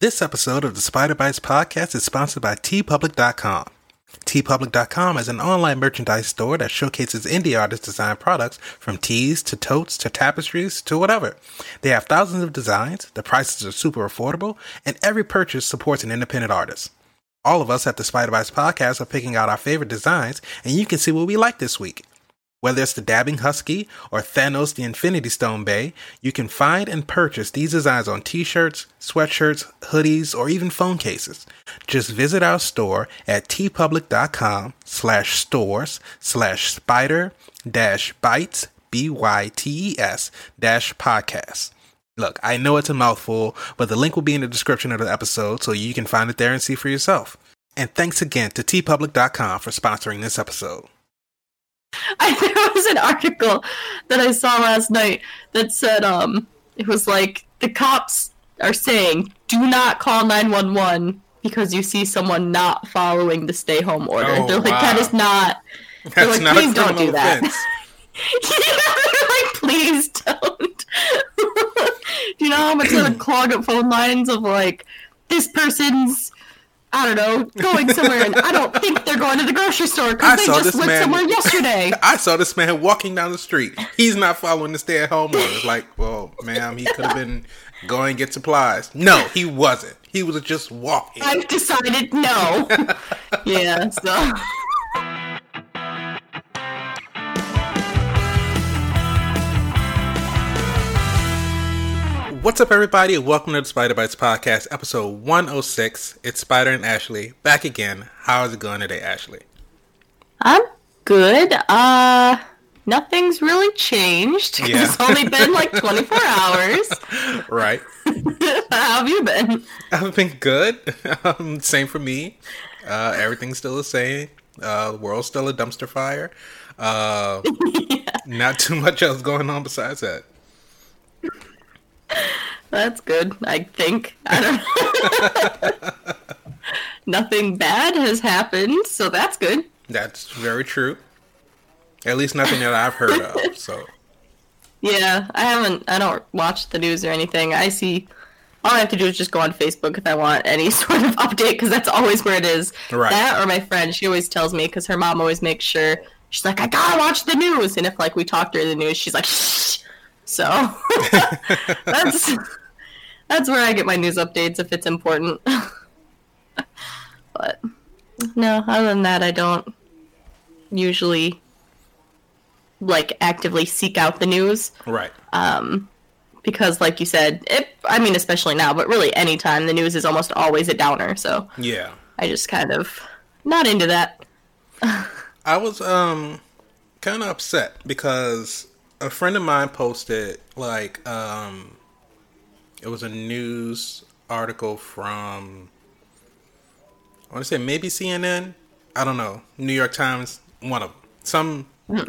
This episode of the Spider Bites podcast is sponsored by TeePublic.com. TeePublic.com is an online merchandise store that showcases indie artist design products from tees to totes to tapestries to whatever. They have thousands of designs, the prices are super affordable, and every purchase supports an independent artist. All of us at the Spider Bites podcast are picking out our favorite designs, and you can see what we like this week. Whether it's the Dabbing Husky or Thanos the Infinity Stone Bay, you can find and purchase these designs on t-shirts, sweatshirts, hoodies, or even phone cases. Just visit our store at tpublic.com/stores/spider-bites, BYTES-podcast. Look, I know it's a mouthful, but the link will be in the description of the episode so you can find it there and see for yourself. And thanks again to tpublic.com for sponsoring this episode. There was an article that I saw last night that said, it was like, the cops are saying, do not call 911 because you see someone not following the stay home order. Oh, they're like, wow. that is not, they're That's like, not please a don't do criminal that. offense. Yeah, they're like, please don't. Do you know how much that would clog up phone lines of like, this person's, I don't know, going somewhere, and I don't think they're going to the grocery store because they just went somewhere yesterday. I saw this man walking down the street. He's not following the stay-at-home orders. Like, well, ma'am, he could have been going to get supplies. No, he wasn't. He was just walking. I've decided no. Yeah, so... What's up, everybody, and welcome to the Spider Bites podcast, episode 106. It's Spider and Ashley back again. How is it going today, Ashley? I'm good. Nothing's really changed. Yeah. It's only been like 24 hours. Right. How have you been? I've been good. Same for me. Everything's still the same. The world's still a dumpster fire. Yeah. Not too much else going on besides that. That's good, I think. I don't know. Nothing bad has happened, so that's good. That's very true. At least nothing that I've heard of, so. Yeah, I don't watch the news or anything. All I have to do is just go on Facebook if I want any sort of update, because that's always where it is. Right. That or my friend, she always tells me, because her mom always makes sure, she's like, I gotta watch the news, and if like we talk during the news, she's like, shh. So, that's where I get my news updates if it's important. But, no, other than that, I don't usually, like, actively seek out the news. Right. Because, like you said, especially now, but really anytime, the news is almost always a downer, so. Yeah. I just kind of, not into that. I was, kind of upset because a friend of mine posted, like, it was a news article from, I want to say maybe CNN, I don't know, New York Times, one of them. Some,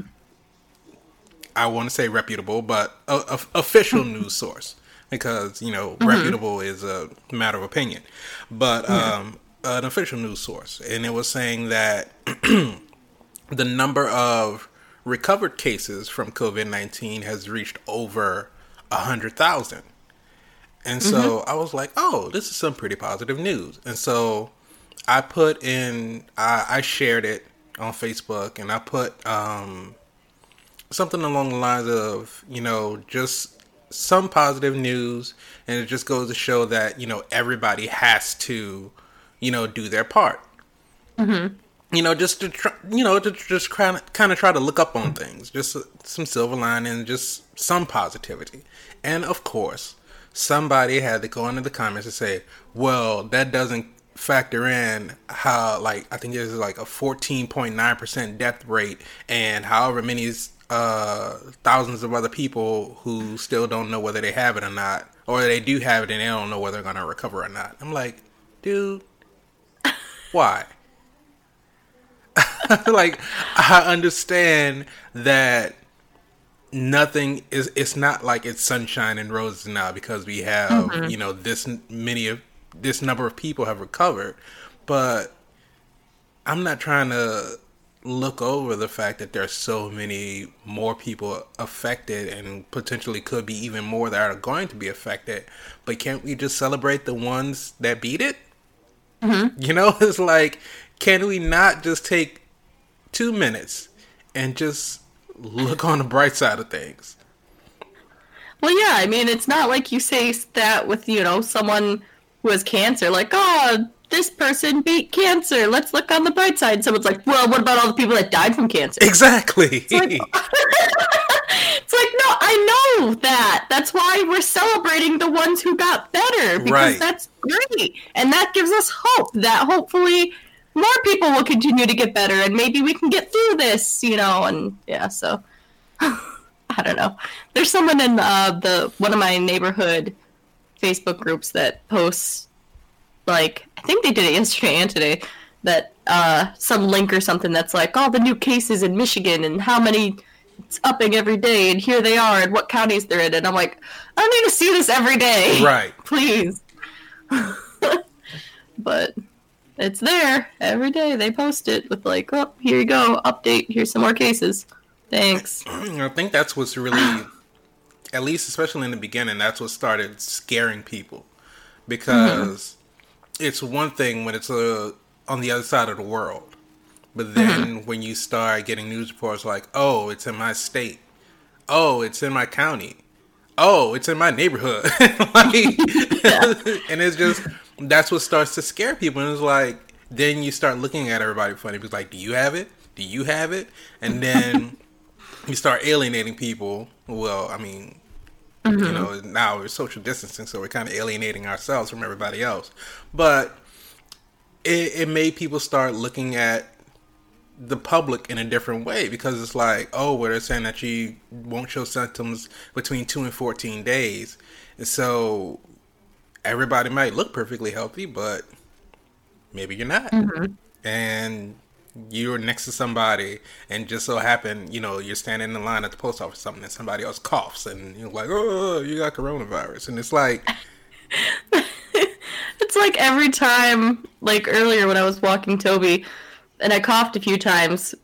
I want to say reputable, but a official news source, because, reputable is a matter of opinion. But an official news source, and it was saying that the number of recovered cases from COVID-19 has reached over 100,000. And so I was like, oh, this is some pretty positive news. And so I put in, I shared it on Facebook, and I put something along the lines of, just some positive news. And it just goes to show that, everybody has to, do their part. Mm-hmm. Just to try, to just kind of try to look up on things, just some silver lining, just some positivity. And of course, somebody had to go into the comments and say, well, that doesn't factor in how, like, I think there's like a 14.9% death rate and however many thousands of other people who still don't know whether they have it or not, or they do have it and they don't know whether they're going to recover or not. I'm like, dude, why? Like, I understand that it's not like it's sunshine and roses now because we have, this number of people have recovered, but I'm not trying to look over the fact that there are so many more people affected and potentially could be even more that are going to be affected. But can't we just celebrate the ones that beat it? Mm-hmm. You know, it's like, can we not just take 2 minutes and just look on the bright side of things? Well, yeah, I mean, it's not like you say that with, someone who has cancer, like, oh, this person beat cancer. Let's look on the bright side. Someone's like, well, what about all the people that died from cancer? Exactly. It's like, no, I know that. That's why we're celebrating the ones who got better. Because that's great. And that gives us hope that hopefully more people will continue to get better and maybe we can get through this, and yeah, so I don't know. There's someone in one of my neighborhood Facebook groups that posts, like, I think they did it yesterday and today, that some link or something that's like, all the new cases in Michigan and how many it's upping every day and here they are and what counties they're in. And I'm like, I don't need to see this every day. Right. Please. But it's there every day. They post it with like, oh, here you go, update, here's some more cases. Thanks. I think that's what's really, at least especially in the beginning, that's what started scaring people. Because it's one thing when it's on the other side of the world. But then when you start getting news reports like, oh, it's in my state. Oh, it's in my county. Oh, it's in my neighborhood. And it's just, that's what starts to scare people. And it's like, then you start looking at everybody funny. Because like, do you have it? Do you have it? And then you start alienating people. Well, I mean, now we're social distancing, so we're kind of alienating ourselves from everybody else. But it made people start looking at the public in a different way, because it's like, oh, well, they're saying that you won't show symptoms between 2 and 14 days. And so everybody might look perfectly healthy, but maybe you're not. And you're next to somebody and just so happen, you're standing in line at the post office or something and somebody else coughs and you're like, oh, you got coronavirus. And it's like... It's like every time, like earlier when I was walking Toby and I coughed a few times,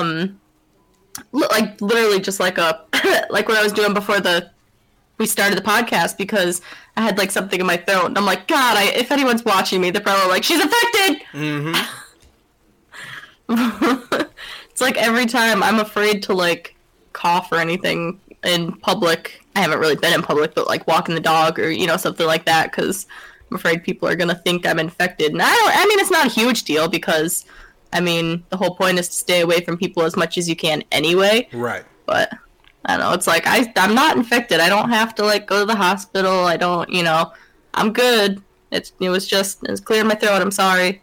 like literally just like like what I was doing before we started the podcast, because I had like something in my throat and I'm like, God, if anyone's watching me, they're probably like, she's infected! It's like every time I'm afraid to like cough or anything in public. I haven't really been in public, but like walking the dog or, something like that, because I'm afraid people are going to think I'm infected. And I mean, it's not a huge deal because, I mean, the whole point is to stay away from people as much as you can anyway. Right. But, I don't know, it's like, I'm not infected. I don't have to, like, go to the hospital. I don't, I'm good. It was clearing my throat. I'm sorry.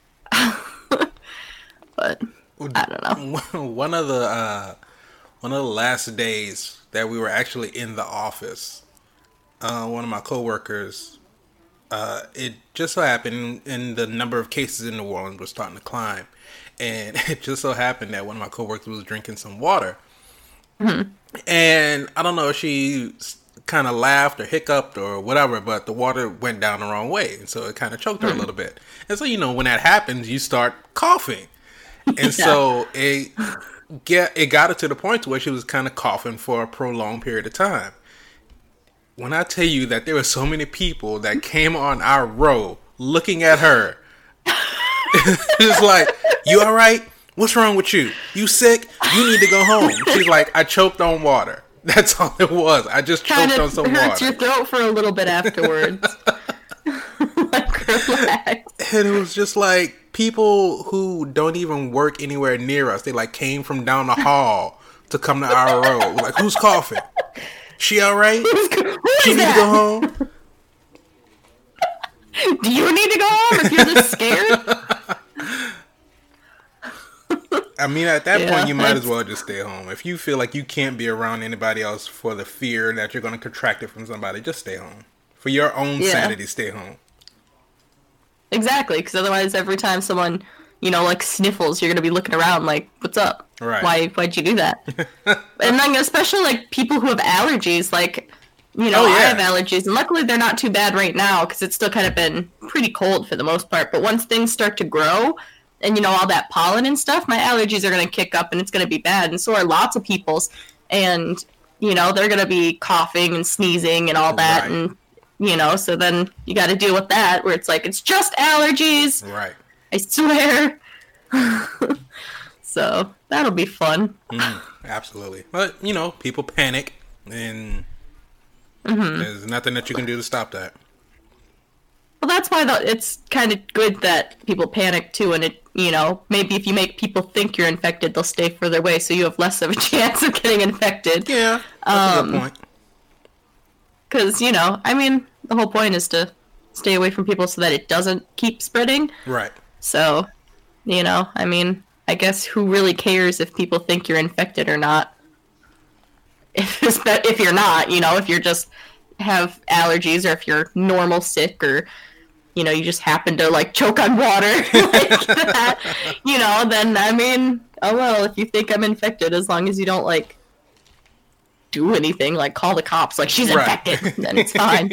But, I don't know. One of the last days that we were actually in the office, one of my coworkers, it just so happened, and the number of cases in New Orleans was starting to climb, and it just so happened that one of my coworkers was drinking some water, and I don't know if she kind of laughed or hiccuped or whatever, but the water went down the wrong way, and so it kind of choked her a little bit. And so when that happens, you start coughing, and so it got her to the point where she was kind of coughing for a prolonged period of time. When I tell you that there were so many people that came on our row looking at her, it's like, you all right? What's wrong with you? You sick? You need to go home. She's like, I choked on water. That's all it was. I just choked on some water. Hurts your throat for a little bit afterwards. Like, relax. And it was just like people who don't even work anywhere near us. They like came from down the hall to come to our row. Like, who's coughing? She all right? She need to go home? Do you need to go home if you're this scared? I mean, at that point, you might as well just stay home. If you feel like you can't be around anybody else for the fear that you're going to contract it from somebody, just stay home. For your own sanity, stay home. Exactly, because otherwise every time someone, like sniffles, you're going to be looking around like, what's up? Right. Why'd you do that? And then especially like people who have allergies, like, I have allergies, and luckily they're not too bad right now because it's still kind of been pretty cold for the most part. But once things start to grow, and all that pollen and stuff, my allergies are going to kick up and it's going to be bad, and so are lots of people's. And they're going to be coughing and sneezing and all that, Right. and so then you got to deal with that, where it's like, it's just allergies, Right. I swear. So that'll be fun. Absolutely. But, people panic, and there's nothing that you can do to stop that. Well, that's why it's kind of good that people panic too, and it, maybe if you make people think you're infected, they'll stay further away, so you have less of a chance of getting infected. Yeah, that's a good point. Because, the whole point is to stay away from people so that it doesn't keep spreading. Right. So, I guess who really cares if people think you're infected or not? If you're not, if you're just have allergies, or if you're normal sick, or you just happen to like choke on water like that, then oh well, if you think I'm infected, as long as you don't like do anything like call the cops like she's infected, then it's fine.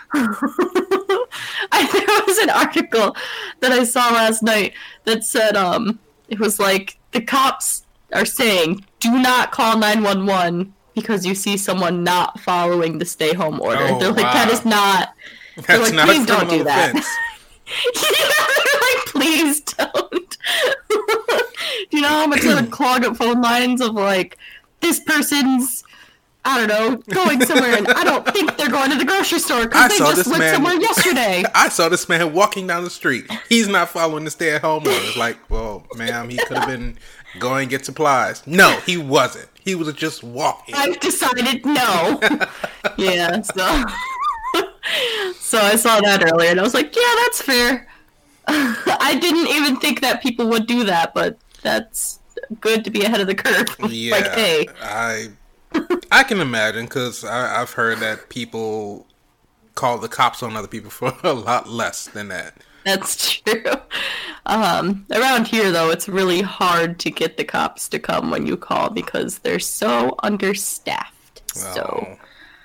There was an article that I saw last night that said it was like the cops are saying do not call 911 because you see someone not following the stay home order. Oh, they're like, wow. that is not. They're That's like, not please a don't do criminal that. offense. Yeah, they're like, please don't. Do you know how much they would clog up phone lines of like, this person's, I don't know, going somewhere, and I don't think they're going to the grocery store because they just went somewhere yesterday. I saw this man walking down the street. He's not following the stay-at-home orders. Like, well, ma'am, he could have been going to get supplies. No, he wasn't. He was just walking. I've decided no. Yeah, so so I saw that earlier, and I was like, yeah, that's fair. I didn't even think that people would do that, but that's good to be ahead of the curve. Yeah, like, hey. I can imagine, because I've heard that people call the cops on other people for a lot less than that. That's true. Around here, though, it's really hard to get the cops to come when you call because they're so understaffed. Oh.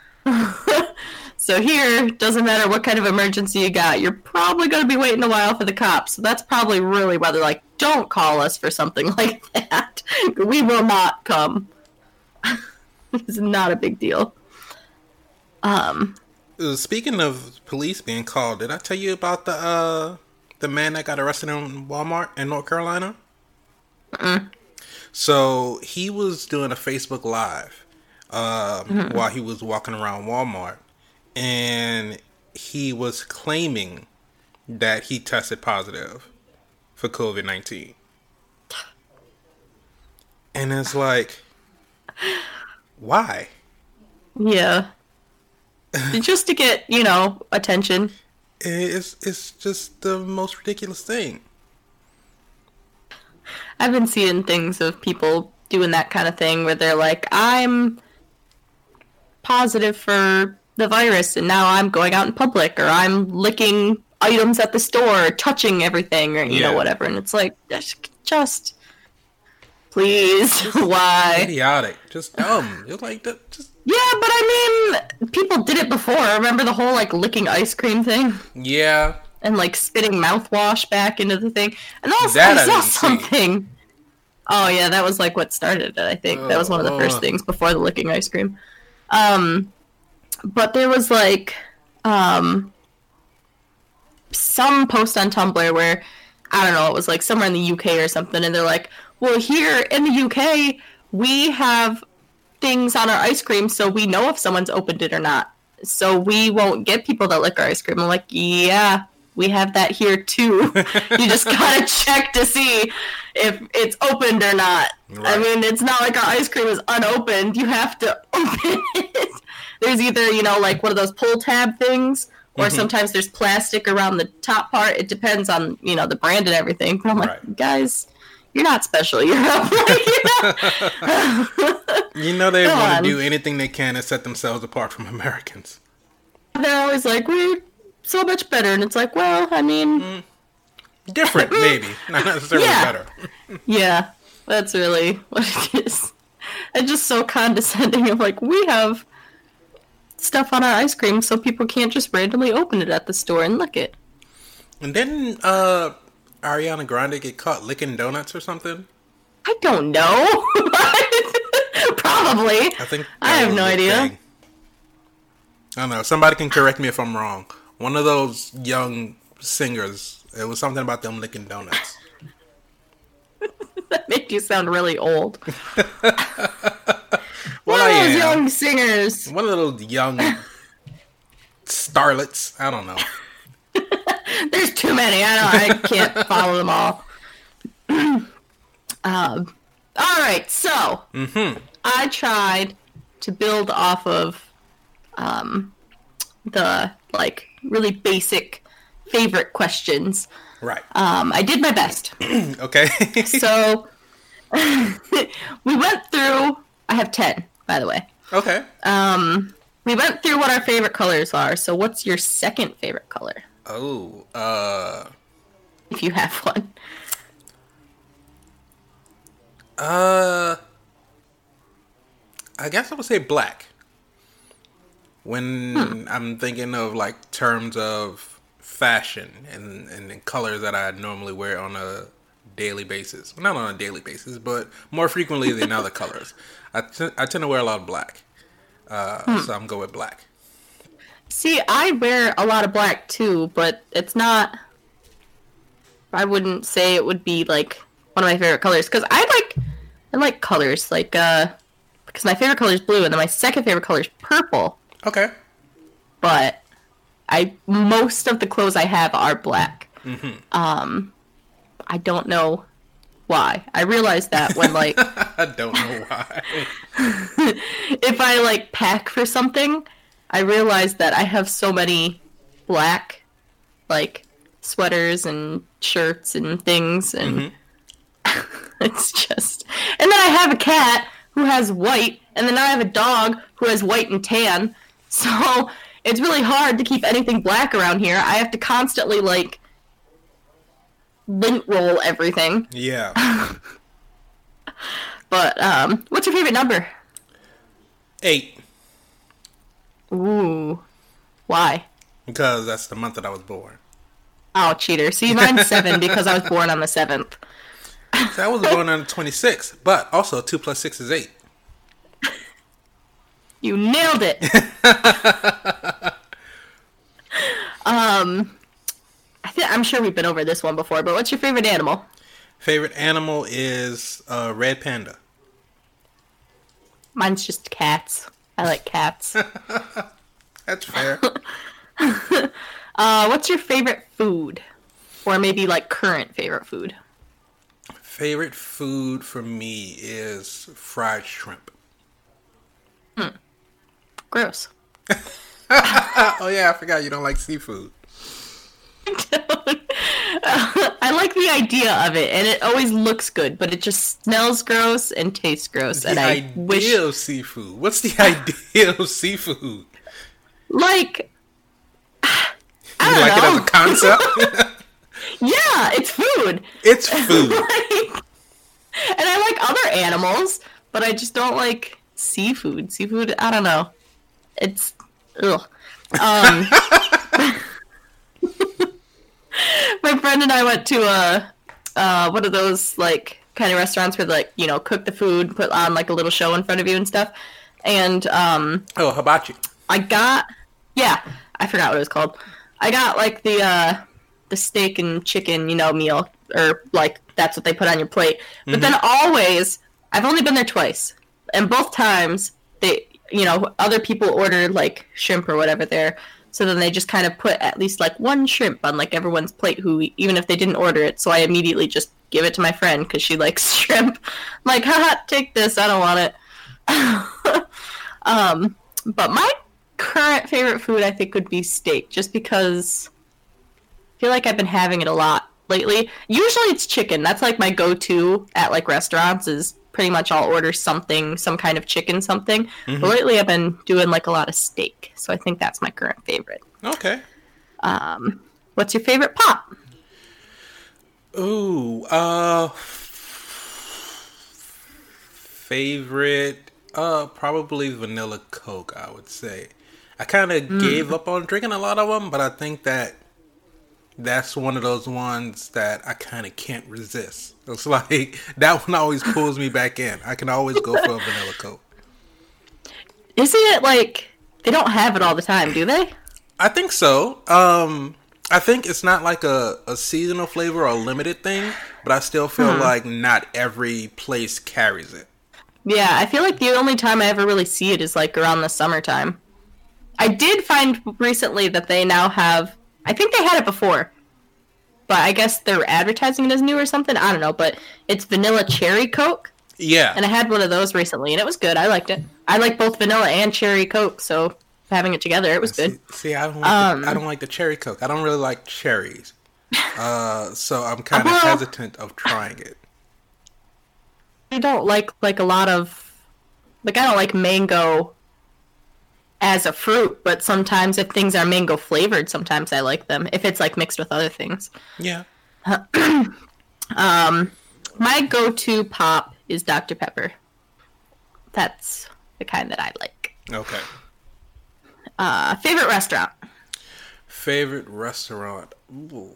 So here, doesn't matter what kind of emergency you got, you're probably going to be waiting a while for the cops. So that's probably really why they're like, don't call us for something like that. We will not come. It's not a big deal. Speaking of police being called, did I tell you about the man that got arrested in Walmart in North Carolina? So he was doing a Facebook Live while he was walking around Walmart, and he was claiming that he tested positive for COVID-19. And it's like, why? Yeah. Just to get, attention. It's just the most ridiculous thing. I've been seeing things of people doing that kind of thing where they're like, I'm positive for the virus and now I'm going out in public, or I'm licking items at the store, or touching everything, or, you know, whatever. And it's like, just please, why? Idiotic. Just dumb. You're like, just... Yeah, but I mean, people did it before. Remember the whole, like, licking ice cream thing? Yeah. And, like, spitting mouthwash back into the thing. And also, That I I saw didn't see. something. Oh, yeah, that was, like, what started it, I think. That was one of the first things before the licking ice cream. But there was, like, some post on Tumblr where, I don't know, it was, like, somewhere in the UK or something, and they're like, well, here in the UK, we have things on our ice cream so we know if someone's opened it or not. So we won't get people that lick our ice cream. I'm like, yeah, we have that here too. You just gotta check to see if it's opened or not. Right. I mean, it's not like our ice cream is unopened. You have to open it. There's either, like one of those pull tab things, or sometimes there's plastic around the top part. It depends on, the brand and everything. But I'm like, guys, you're not special. You're not they want to do anything they can to set themselves apart from Americans. They're always like, we're so much better. And it's like, well, I mean... different, maybe. Not necessarily better. Yeah, that's really what it is. It's just so condescending of like, we have stuff on our ice cream so people can't just randomly open it at the store and lick it. And then Ariana Grande get caught licking donuts or something? I don't know. Probably. I think I that have was no the idea. thing. I don't know. Somebody can correct me if I'm wrong. One of those young singers, it was something about them licking donuts. That made you sound really old. Well, One I of those am. young singers. One of those young starlets. I don't know. There's too many. I can't follow them all. All right, so I tried to build off of the like really basic favorite questions. Right. I did my best. Okay. So we went through. I have 10, by the way. Okay. We went through what our favorite colors are. So what's your second favorite color, Oh, if you have one? I guess I would say black. When I'm thinking of like terms of fashion and the colors that I normally wear on a daily basis. Not on a daily basis, but more frequently than other colors. I tend to wear a lot of black. So I'm going with black. See, I wear a lot of black too, but it's not. I wouldn't say it would be like one of my favorite colors because I like colors like because my favorite color is blue and then my second favorite color is purple. Okay. But most of the clothes I have are black. I don't know why. I realized that when like I don't know why. if I like pack for something, I realized that I have so many black like sweaters and shirts and things and it's just and then I have a cat who has white and then I have a dog who has white and tan. So it's really hard to keep anything black around here. I have to constantly like lint roll everything. Yeah. But what's your favorite number? 8. Ooh. Why? Because that's the month that I was born. Oh, cheater. See, mine's 7 because I was born on the 7th. So I was born on the 26th, but also 2 plus 6 is 8. You nailed it. I'm sure we've been over this one before, but what's your favorite animal? Favorite animal is red panda. Mine's just cats. I like cats. That's fair. What's your favorite food? Or maybe like current favorite food? Favorite food for me is fried shrimp. Gross. Oh yeah, I forgot you don't like seafood. I like the idea of it, and it always looks good, but it just smells gross and tastes gross. The And I idea wish, of seafood. What's the idea of seafood? like, I You don't like know. it as a concept? Yeah, it's food. It's food. And I like other animals, but I just don't like seafood. Seafood, I don't know. It's ugh. My friend and I went to one of those like kind of restaurants where like cook the food, put on like a little show in front of you and stuff. And Oh, hibachi. I forgot what it was called. I got like the steak and chicken, meal, or like that's what they put on your plate. But then always, I've only been there twice, and both times they, other people ordered like shrimp or whatever there. So then they just kind of put at least like one shrimp on like everyone's plate, who even if they didn't order it. So I immediately just give it to my friend because she likes shrimp. I'm like, haha, take this. I don't want it. But my current favorite food, I think, would be steak, just because I feel like I've been having it a lot lately. Usually it's chicken. That's like my go-to at like restaurants is pretty much I'll order something, some kind of chicken something. But lately I've been doing like a lot of steak. So I think that's my current favorite. Okay. What's your favorite pop? Ooh, favorite, probably vanilla Coke, I would say. I kind of gave up on drinking a lot of them, but I think that that's one of those ones that I kind of can't resist. It's like that one always pulls me back in. I can always go for a vanilla Coke. Isn't it like they don't have it all the time, do they? I think so. I think it's not like a seasonal flavor or a limited thing, but I still feel like not every place carries it. Yeah, I feel like the only time I ever really see it is like around the summertime. I did find recently that they now have, I think they had it before, but I guess they're advertising it as new or something. I don't know, but it's vanilla cherry Coke. Yeah. And I had one of those recently, and it was good. I liked it. I like both vanilla and cherry Coke, so having it together, it was good. See, I don't like the cherry Coke. I don't really like cherries. So I'm kind of hesitant of trying it. I don't like a lot of, like, I don't like mango as a fruit, but sometimes if things are mango flavored, sometimes I like them if it's like mixed with other things. Yeah. My go-to pop is Dr. Pepper. That's the kind that I like. Okay. Favorite restaurant? Favorite restaurant? Ooh.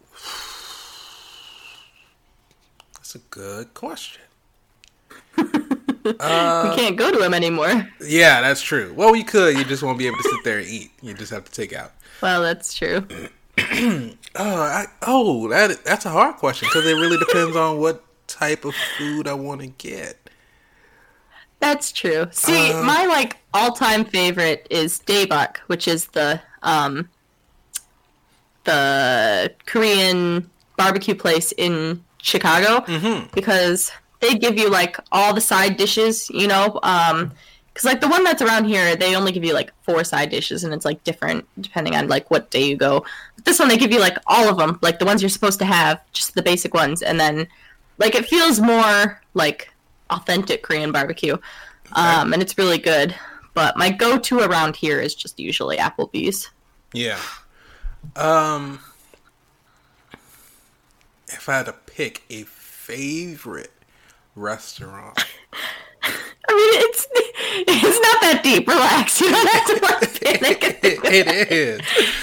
That's a good question. We can't go to them anymore. Yeah, that's true. Well, you could. You just won't be able to sit there and eat. You just have to take out. Well, that's true. That's a hard question because it really depends on what type of food I want to get. That's true. See, my like all-time favorite is Daebak, which is the Korean barbecue place in Chicago, because they give you like all the side dishes, you know, because like the one that's around here, they only give you like 4 side dishes, and it's like different depending on like what day you go. But this one, they give you like all of them, like the ones you're supposed to have, just the basic ones, and then like it feels more like authentic Korean barbecue, and it's really good. But my go-to around here is just usually Applebee's. Yeah. If I had to pick a favorite restaurant, I mean, it's not that deep. Relax. You don't have to like panic. it is.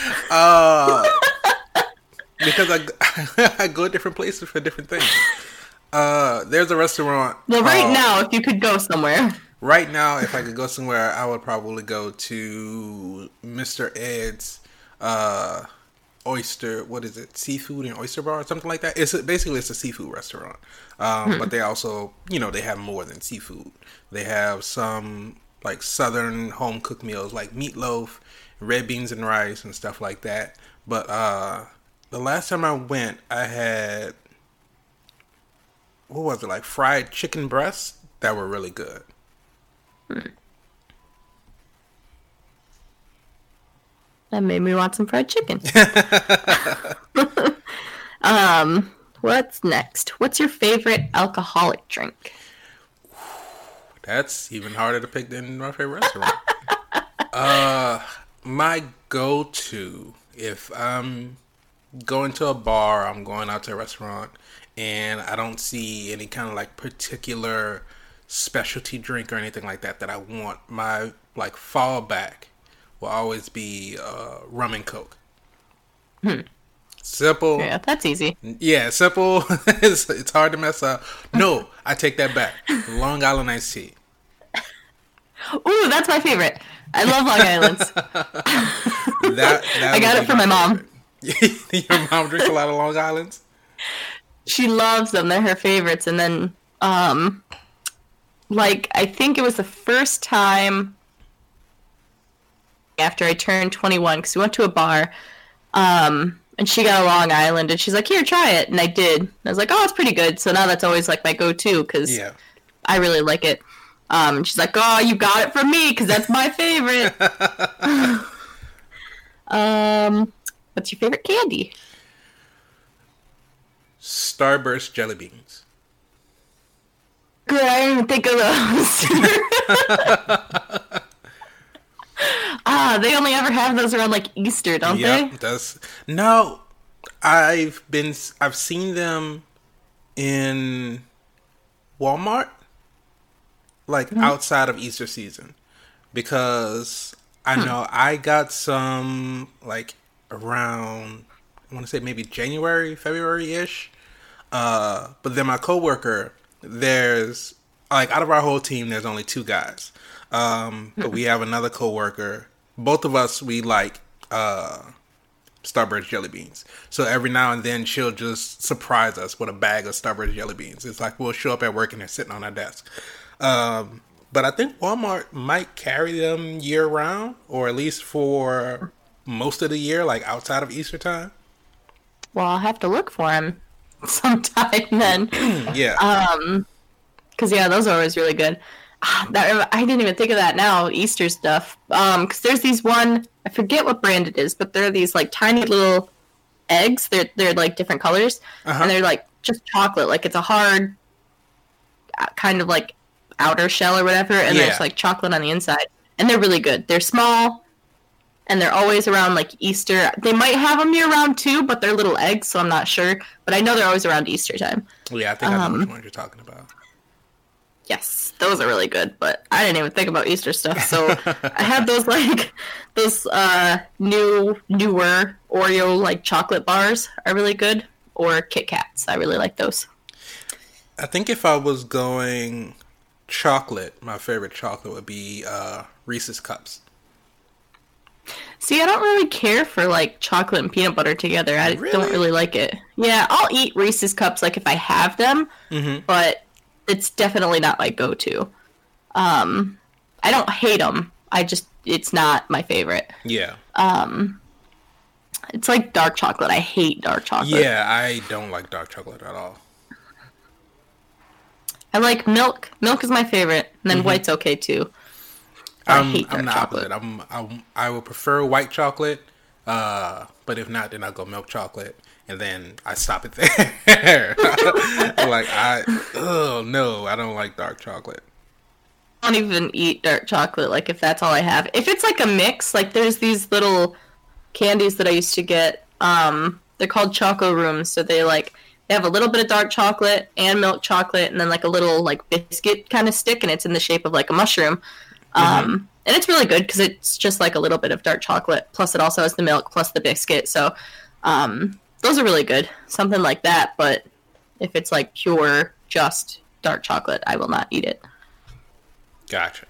Because I go to different places for different things. There's a restaurant. Well, right now, if you could go somewhere. Right now, if I could go somewhere, I would probably go to Mr. Ed's oyster. What is it? Seafood and oyster bar or something like that. It's a seafood restaurant. But they also, they have more than seafood. They have some like southern home cooked meals like meatloaf, red beans and rice and stuff like that. But the last time I went, I had, what was it, like fried chicken breasts that were really good. That made me want some fried chicken. What's next? What's your favorite alcoholic drink? That's even harder to pick than my favorite restaurant. My go-to, if I'm going to a bar, I'm going out to a restaurant, and I don't see any kind of like particular specialty drink or anything like that I want, my like fallback will always be rum and Coke. Simple. Yeah, that's easy. Yeah, simple. It's hard to mess up. No, I take that back. Long Island iced tea. Ooh, that's my favorite. I love Long Island's. that I got it from my mom. Your mom drinks a lot of Long Islands? She loves them. They're her favorites. And then, I think it was the first time after I turned 21, because we went to a bar, and she got a Long Island, and she's like, here, try it. And I did. And I was like, oh, it's pretty good. So now that's always like my go-to, because I really like it. And she's like, oh, you got it from me, because that's my favorite. What's your favorite candy? Starburst jelly beans. Good, I didn't even think of those. They only ever have those around like Easter, don't they? No. I've seen them in Walmart, like outside of Easter season, because I know I got some like around want to say maybe January, February ish. But then my coworker, there's like out of our whole team, there's only two guys. But we have another coworker. Both of us, we like Starburst jelly beans. So every now and then she'll just surprise us with a bag of Starburst jelly beans. It's like we'll show up at work and they're sitting on our desk. But I think Walmart might carry them year round, or at least for most of the year, like outside of Easter time. Well, I'll have to look for them sometime then. Yeah. Because yeah, those are always really good. I didn't even think of that now, Easter stuff. Because there's these one, I forget what brand it is, but they're these like tiny little eggs. They're like different colors, and they're like just chocolate. Like it's a hard kind of like outer shell or whatever, and there's like chocolate on the inside, and they're really good. They're small, and they're always around like Easter. They might have them year round too, but they're little eggs, so I'm not sure. But I know they're always around Easter time. Yeah, I think I know which one you're talking about. Yes, those are really good, but I didn't even think about Easter stuff. So I had those newer Oreo like chocolate bars are really good, or Kit Kats. I really like those. I think if I was going chocolate, my favorite chocolate would be Reese's Cups. See, I don't really care for like chocolate and peanut butter together. I don't really like it. Yeah, I'll eat Reese's Cups like if I have them, but it's definitely not my go-to. I don't hate them. It's not my favorite. Yeah. It's like dark chocolate. I hate dark chocolate. Yeah, I don't like dark chocolate at all. I like milk. Milk is my favorite, and then white's okay too. I hate dark chocolate. I would prefer white chocolate, but if not, then I'll go milk chocolate, and then I stop it there. No, I don't like dark chocolate. I don't even eat dark chocolate, like if that's all I have. If it's like a mix, like there's these little candies that I used to get. They're called Choco Rooms, so they have a little bit of dark chocolate and milk chocolate, and then like a little like biscuit kind of stick, and it's in the shape of like a mushroom. And it's really good because it's just like a little bit of dark chocolate, plus it also has the milk, plus the biscuit. So those are really good. Something like that, but if it's like pure, just dark chocolate, I will not eat it. Gotcha.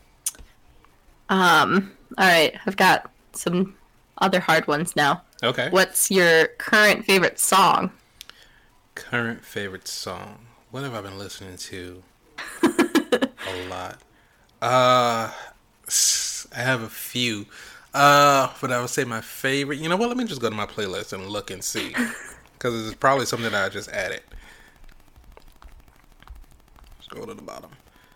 All right, I've got some other hard ones now. Okay. What's your current favorite song? Current favorite song? What have I been listening to? A lot. I have a few. But I would say my favorite. You know what? Let me just go to my playlist and look and see, because it's probably something that I just added. Let's go to the bottom.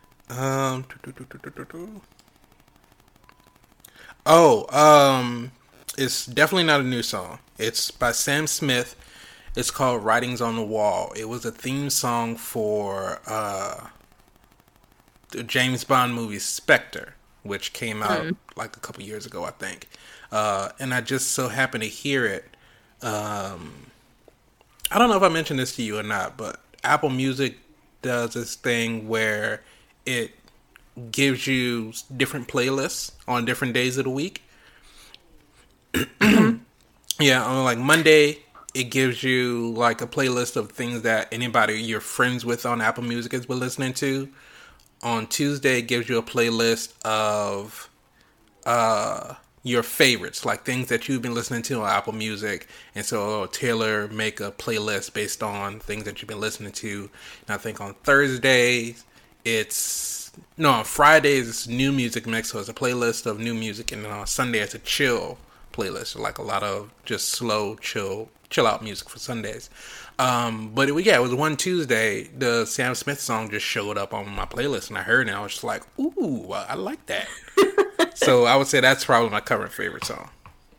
It's definitely not a new song. It's by Sam Smith. It's called Writings on the Wall. It was a theme song for the James Bond movie Spectre, which came out like a couple years ago, I think. And I just so happened to hear it. I don't know if I mentioned this to you or not, but Apple Music does this thing where it gives you different playlists on different days of the week. Yeah, on like Monday, it gives you like a playlist of things that anybody you're friends with on Apple Music has been listening to. On Tuesday, it gives you a playlist of your favorites, like things that you've been listening to on Apple Music. And so it'll tailor make a playlist based on things that you've been listening to. And I think on Thursdays, on Fridays, it's new music mix, so it's a playlist of new music. And then on Sunday, it's a chill playlist, like a lot of just slow, chill out music for Sundays. But it was one Tuesday, the Sam Smith song just showed up on my playlist, and I heard it, and I was just like, ooh, I like that. So I would say that's probably my current favorite song.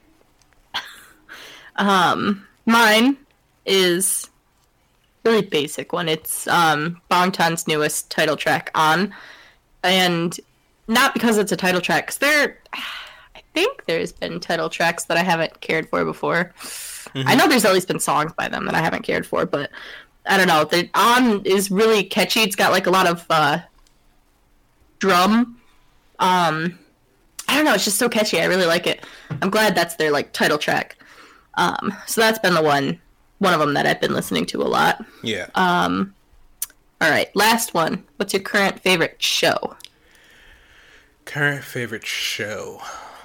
Mine is a really basic one. It's Bangtan's newest title track, On. And not because it's a title track, because I think there's been title tracks that I haven't cared for before. I know there's at least been songs by them that I haven't cared for, but I don't know. The On is really catchy. It's got like a lot of drum. I don't know. It's just so catchy. I really like it. I'm glad that's their like title track. So that's been the one of them that I've been listening to a lot. Yeah. All right, last one. What's your current favorite show? Current favorite show.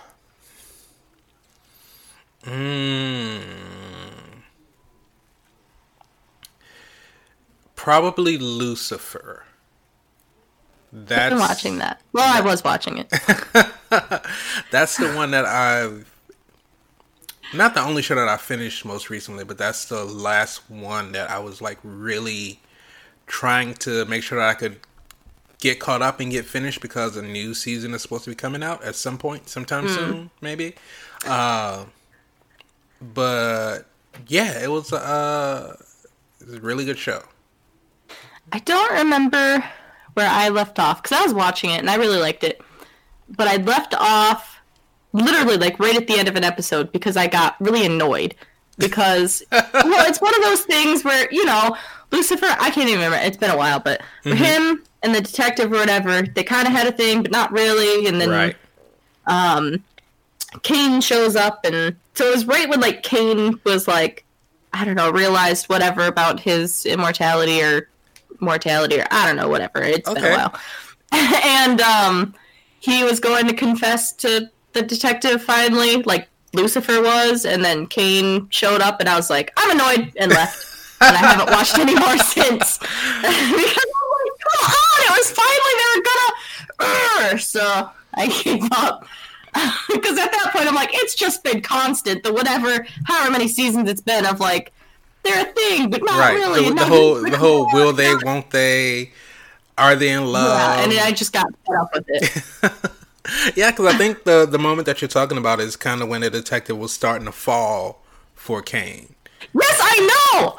Probably Lucifer. I've been watching that. Well, I was watching it. That's the one that I've... Not the only show that I finished most recently, but that's the last one that I was like really trying to make sure that I could get caught up and get finished, because a new season is supposed to be coming out at some point, sometime soon, maybe. But yeah, it was a really good show. I don't remember where I left off, because I was watching it and I really liked it. But I left off literally like right at the end of an episode because I got really annoyed. Because, well, it's one of those things where, you know, Lucifer, I can't even remember, it's been a while, but for him and the detective or whatever, they kind of had a thing, but not really. And then Cain shows up, and so it was right when like Cain was like, I don't know, realized whatever about his immortality or mortality, or I don't know, whatever. It's been a while. And he was going to confess to the detective finally, like Lucifer was, and then Cain showed up, and I was like, I'm annoyed, and left. And I haven't watched any more since. Because I'm like, come on, it was finally they were gonna so I gave up. Because at that point I'm like, it's just been constant, the whatever, however many seasons it's been of like, they're a thing, but not really. The whole will they, won't they, are they in love? Yeah, and I just got fed up with it. Yeah, because I think the moment that you're talking about is kind of when the detective was starting to fall for Cain. Yes, I know!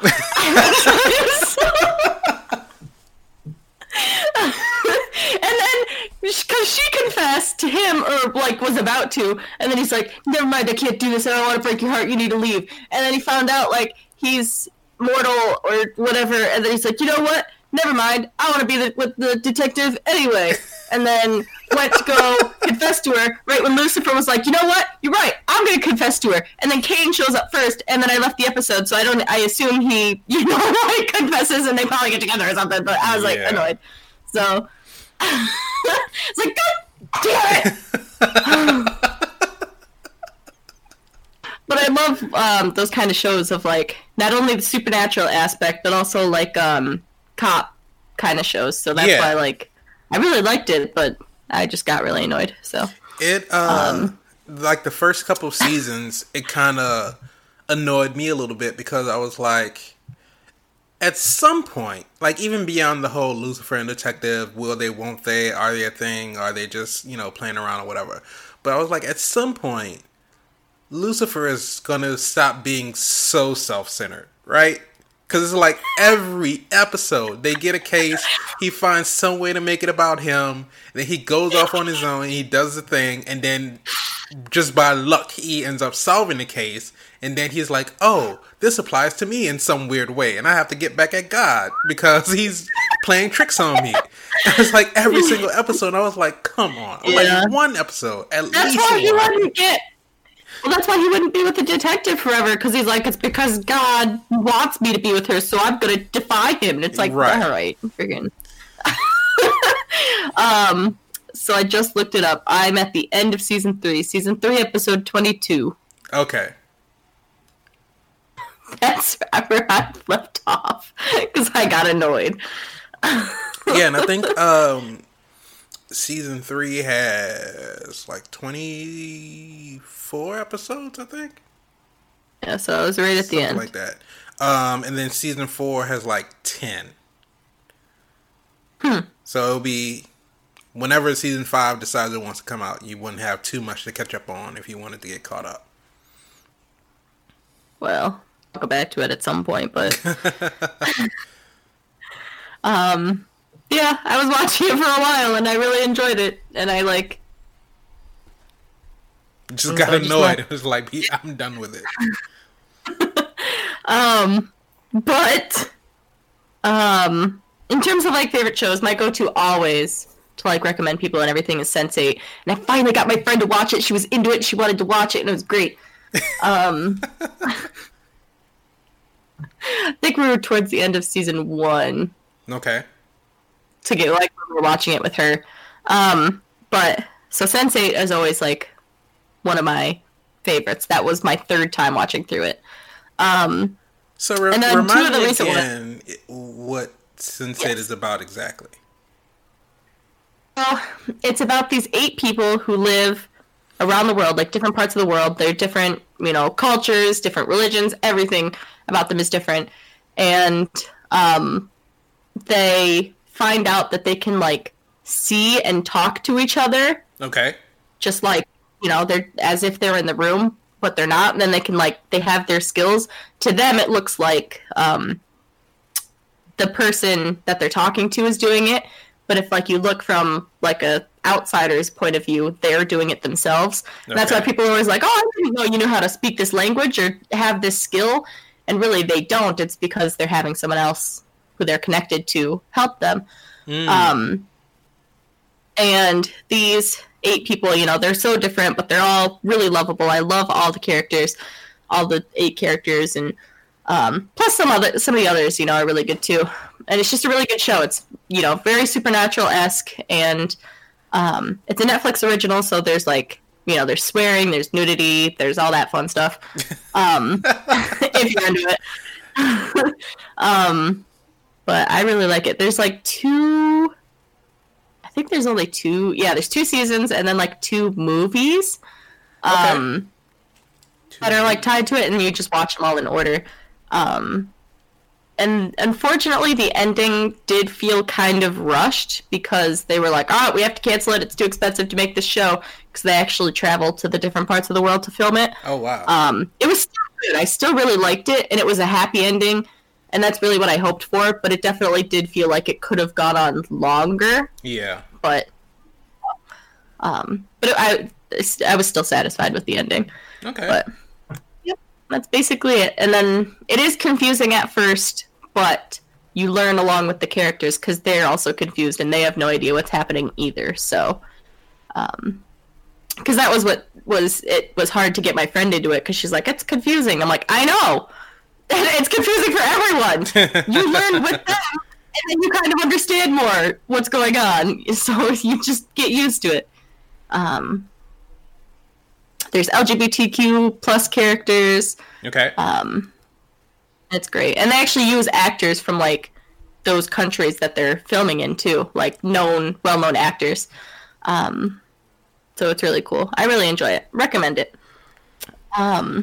And then, because she confessed to him, or like was about to, and then he's like, never mind, I can't do this, I don't want to break your heart, you need to leave. And then he found out, like, he's mortal or whatever, and then he's like, you know what? Never mind, I want to be with the detective anyway. And then went to go confess to her right when Lucifer was like, you know what? You're right, I'm going to confess to her. And then Cain shows up first, and then I left the episode, so I assume he, you know, like, confesses and they probably get together or something, but I was like annoyed. So it's like, God damn it! But I love those kind of shows of like not only the supernatural aspect, but also like cop kind of shows. So that's why like I really liked it, but I just got really annoyed. So it like the first couple of seasons, it kind of annoyed me a little bit because I was like, at some point, like even beyond the whole Lucifer and detective, will they, won't they, are they a thing, are they just, you know, playing around or whatever. But I was like, at some point, Lucifer is gonna stop being so self-centered, right? Because it's like every episode they get a case, he finds some way to make it about him, then he goes off on his own and he does the thing, and then just by luck he ends up solving the case, and then he's like, oh, this applies to me in some weird way, and I have to get back at God because he's playing tricks on me. And it's like every single episode I was like, come on, like one episode at least. Why he wouldn't get. Well, that's why he wouldn't be with the detective forever, because he's like, it's because God wants me to be with her, so I'm going to defy him. And it's like, all right, friggin'. So I just looked it up. I'm at the end of season 3, episode 22. Okay. That's where I left off, because I got annoyed. Yeah, and I think season 3 has like 24 episodes, I think. Yeah, so I was right at the end. Like that. And then season 4 has like 10. So it'll be whenever season 5 decides it wants to come out, you wouldn't have too much to catch up on if you wanted to get caught up. Well, I'll go back to it at some point, but yeah, I was watching it for a while and I really enjoyed it, and I like just got annoyed. It was like, I'm done with it. But in terms of like favorite shows, my go-to always to like recommend people and everything is Sense8. And I finally got my friend to watch it. She was into it. She wanted to watch it, and it was great. Um, I think we were towards the end of season 1 Okay. to get like we were watching it with her. But so Sense8 is always like one of my favorites. That was my third time watching through it. So and then remind two of the me recent again what Sense8 is about exactly. Well, it's about these 8 people who live around the world, like different parts of the world. They're different, cultures, different religions. Everything about them is different, and they find out that they can like see and talk to each other. Okay. Just like they're as if they're in the room, but they're not. And then they can they have their skills. To them, it looks like the person that they're talking to is doing it. But if you look from a outsider's point of view, they're doing it themselves. Okay. That's why people are always like, "Oh, I didn't know you knew how to speak this language or have this skill," and really they don't. It's because they're having someone else who they're connected to help them. And these 8 people, they're so different, but they're all really lovable. I love all the characters, all the 8 characters, and plus some of the others, are really good too. And it's just a really good show. It's very Supernatural-esque, and it's a Netflix original, so there's there's swearing, there's nudity, there's all that fun stuff. If you're into it. But I really like it. There's 2. I think there's only 2. Yeah, there's 2 seasons and then 2 movies. Okay. That are tied to it, and you just watch them all in order. And unfortunately, the ending did feel kind of rushed because they were like, "Oh, we have to cancel it. It's too expensive to make this show," because they actually traveled to the different parts of the world to film it. Oh wow! It was still good. I still really liked it, and it was a happy ending, and that's really what I hoped for. But it definitely did feel like it could have gone on longer. Yeah. But I was still satisfied with the ending. Okay. But yep, that's basically it. And then it is confusing at first, but you learn along with the characters because they're also confused and they have no idea what's happening either. So, because that was what was hard to get my friend into it because she's like, "It's confusing." I'm like, "I know, it's confusing for everyone. You learn with them, and then you kind of understand more what's going on. So you just get used to it." There's LGBTQ plus characters. Okay. It's great, and they actually use actors from those countries that they're filming in too, well-known actors. So it's really cool. I really enjoy it. Recommend it. The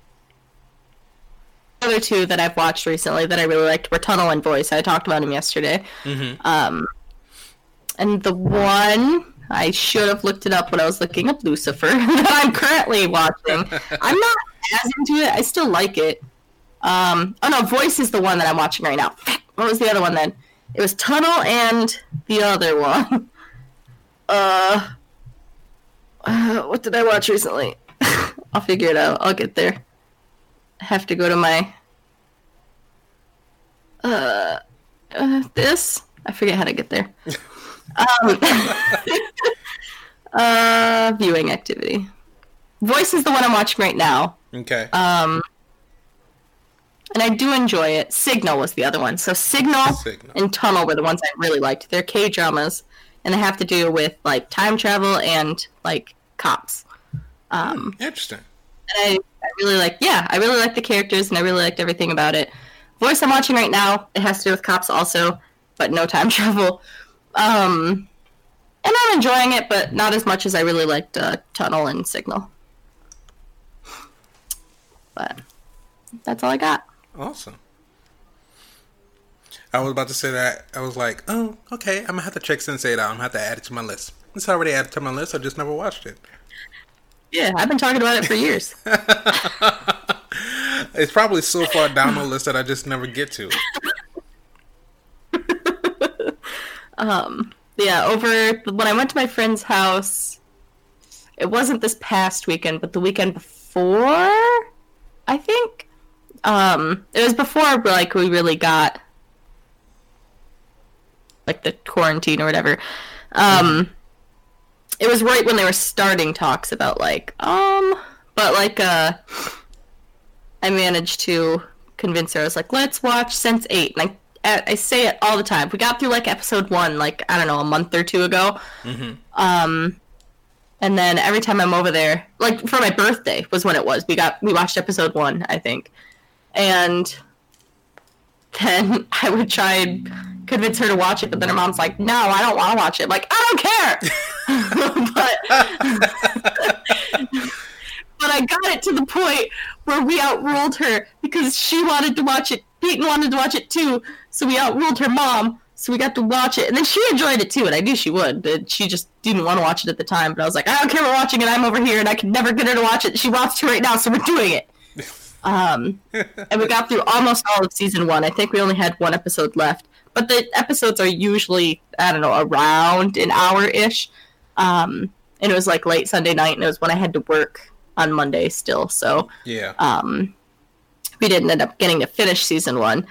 other 2 that I've watched recently that I really liked were Tunnel and Voice. I talked about them yesterday. Mm-hmm. And the one I should have looked it up when I was looking up Lucifer that I'm currently watching. I'm not as into it. I still like it. Oh no, Voice is the one that I'm watching right now. What was the other one then? It was Tunnel and the other one. What did I watch recently? I'll figure it out. I'll get there. I have to go to my this. I forget how to get there. Viewing activity. Voice is the one I'm watching right now. Okay. And I do enjoy it. Signal was the other one. So Signal and Tunnel were the ones I really liked. They're K-dramas, and they have to do with time travel and cops. Interesting. And I really like the characters, and I really liked everything about it. Voice I'm watching right now, it has to do with cops also, but no time travel. And I'm enjoying it, but not as much as I really liked Tunnel and Signal. But that's all I got. Awesome. I was about to say that. I was like, oh, okay, I'm going to have to check Sense8 out. I'm going to have to add it to my list. It's already added to my list. I just never watched it. Yeah, I've been talking about it for years. It's probably so far down the list that I just never get to it. Yeah, when I went to my friend's house, it wasn't this past weekend, but the weekend before, I think. It was before, we really got, the quarantine or whatever. It was right when they were starting talks about, but But like, I managed to convince her. I was like, let's watch Sense8. And I say it all the time. We got through like episode 1, like, I don't know, a month or two ago. And then every time I'm over there, like for my birthday was when it was. We watched episode 1, I think. And then I would try and convince her to watch it, but then her mom's like, no, I don't want to watch it. I'm like, I don't care! But I got it to the point where we outruled her because she wanted to watch it. Peyton wanted to watch it too, so we outruled her mom, so we got to watch it. And then she enjoyed it too, and I knew she would, but she just didn't want to watch it at the time. But I was like, I don't care, we're watching it, I'm over here, and I can never get her to watch it. She wants to right now, so we're doing it. And we got through almost all of season 1. I think we only had 1 episode left. But the episodes are usually, I don't know, around an hour-ish. And it was like late Sunday night, and it was when I had to work on Monday still, so yeah. We didn't end up getting to finish season 1.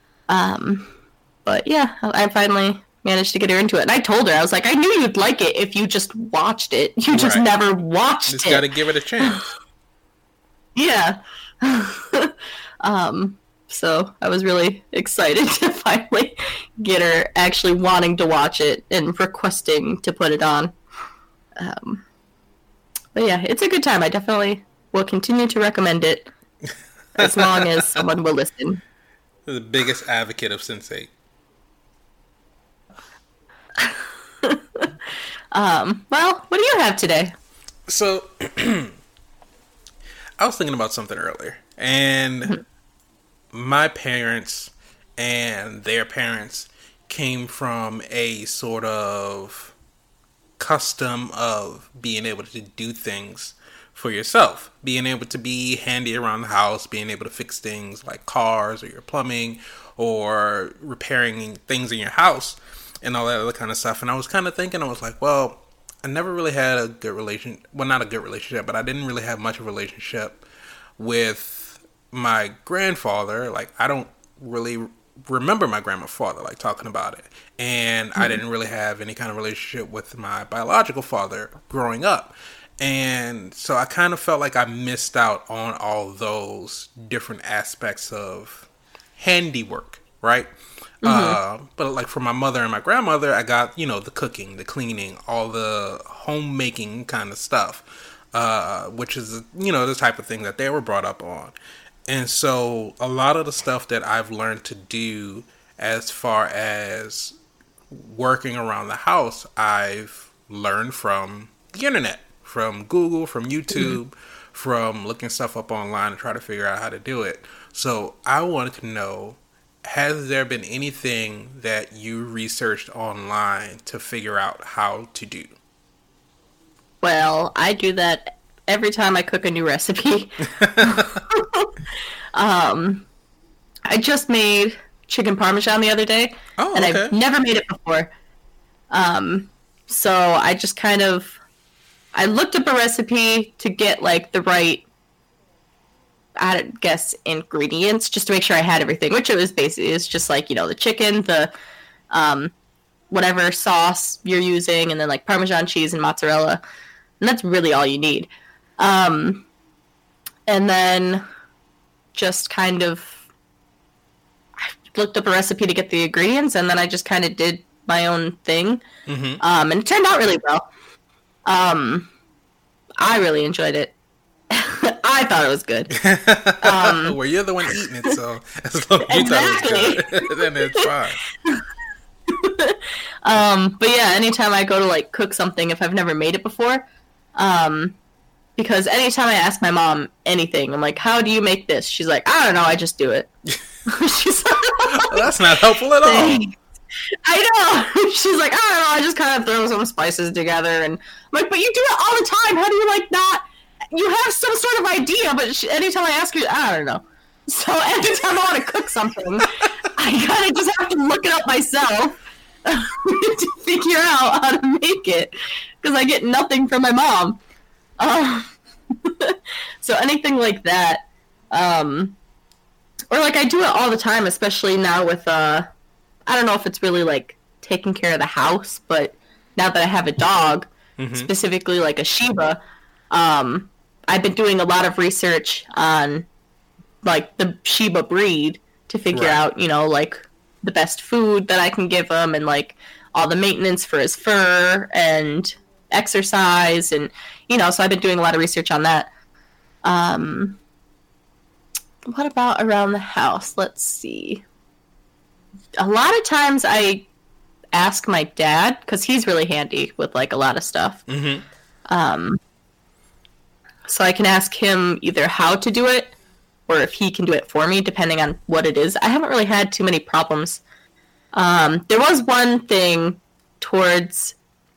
But yeah, I finally managed to get her into it. And I told her, I was like, I knew you'd like it if you just watched it. You just never watched it. Just gotta give it a chance. Yeah. So I was really excited to finally get her actually wanting to watch it and requesting to put it on. But yeah, it's a good time. I definitely will continue to recommend it as long as someone will listen. You're the biggest advocate of Sense8. Well, what do you have today? So, I was thinking about something earlier, and my parents and their parents came from a sort of custom of being able to do things for yourself, being able to be handy around the house, being able to fix things like cars or your plumbing or repairing things in your house and all that other kind of stuff. And I was kind of thinking, I was like, well, I never really had a good not a good relationship, but I didn't really have much of a relationship with my grandfather. Like, I don't really remember my grandfather, like, talking about it. And I didn't really have any kind of relationship with my biological father growing up. And so I kind of felt like I missed out on all those different aspects of handiwork, right? But like for my mother and my grandmother, I got, the cooking, the cleaning, all the homemaking kind of stuff, which is, the type of thing that they were brought up on. And so a lot of the stuff that I've learned to do as far as working around the house, I've learned from the internet, from Google, from YouTube, from looking stuff up online and try to figure out how to do it. So I wanted to know, has there been anything that you researched online to figure out how to do? Well, I do that every time I cook a new recipe. I just made chicken parmesan the other day, and okay. I've never made it before. So I just I looked up a recipe to get like the right, I guess, ingredients, just to make sure I had everything, which it's just like, the chicken, the whatever sauce you're using, and then like Parmesan cheese and mozzarella, and that's really all you need. And then just I looked up a recipe to get the ingredients, and then I just kind of did my own thing. And it turned out really well. I really enjoyed it. I thought it was good. Well, you're the one eating it, so as long as you thought it was good, then it's fine. But yeah, anytime I go to like cook something, if I've never made it before, because anytime I ask my mom anything, I'm like, how do you make this? She's like, I don't know, I just do it. She's like, well, that's not helpful at all. I know. She's like, I don't know, I just kind of throw some spices together, and I'm like, but you do it all the time. How do you like not? You have some sort of idea, but anytime I ask you, I don't know. So anytime I want to cook something, I kind of just have to look it up myself to figure out how to make it, because I get nothing from my mom. So anything like that, or like I do it all the time, especially now with I don't know if it's really like taking care of the house, but now that I have a dog, specifically like a Shiba, I've been doing a lot of research on like the Shiba breed to figure out, like the best food that I can give him and like all the maintenance for his fur and exercise and so I've been doing a lot of research on that. What about around the house? Let's see. A lot of times I ask my dad because he's really handy with like a lot of stuff. So I can ask him either how to do it or if he can do it for me, depending on what it is. I haven't really had too many problems. There was one thing towards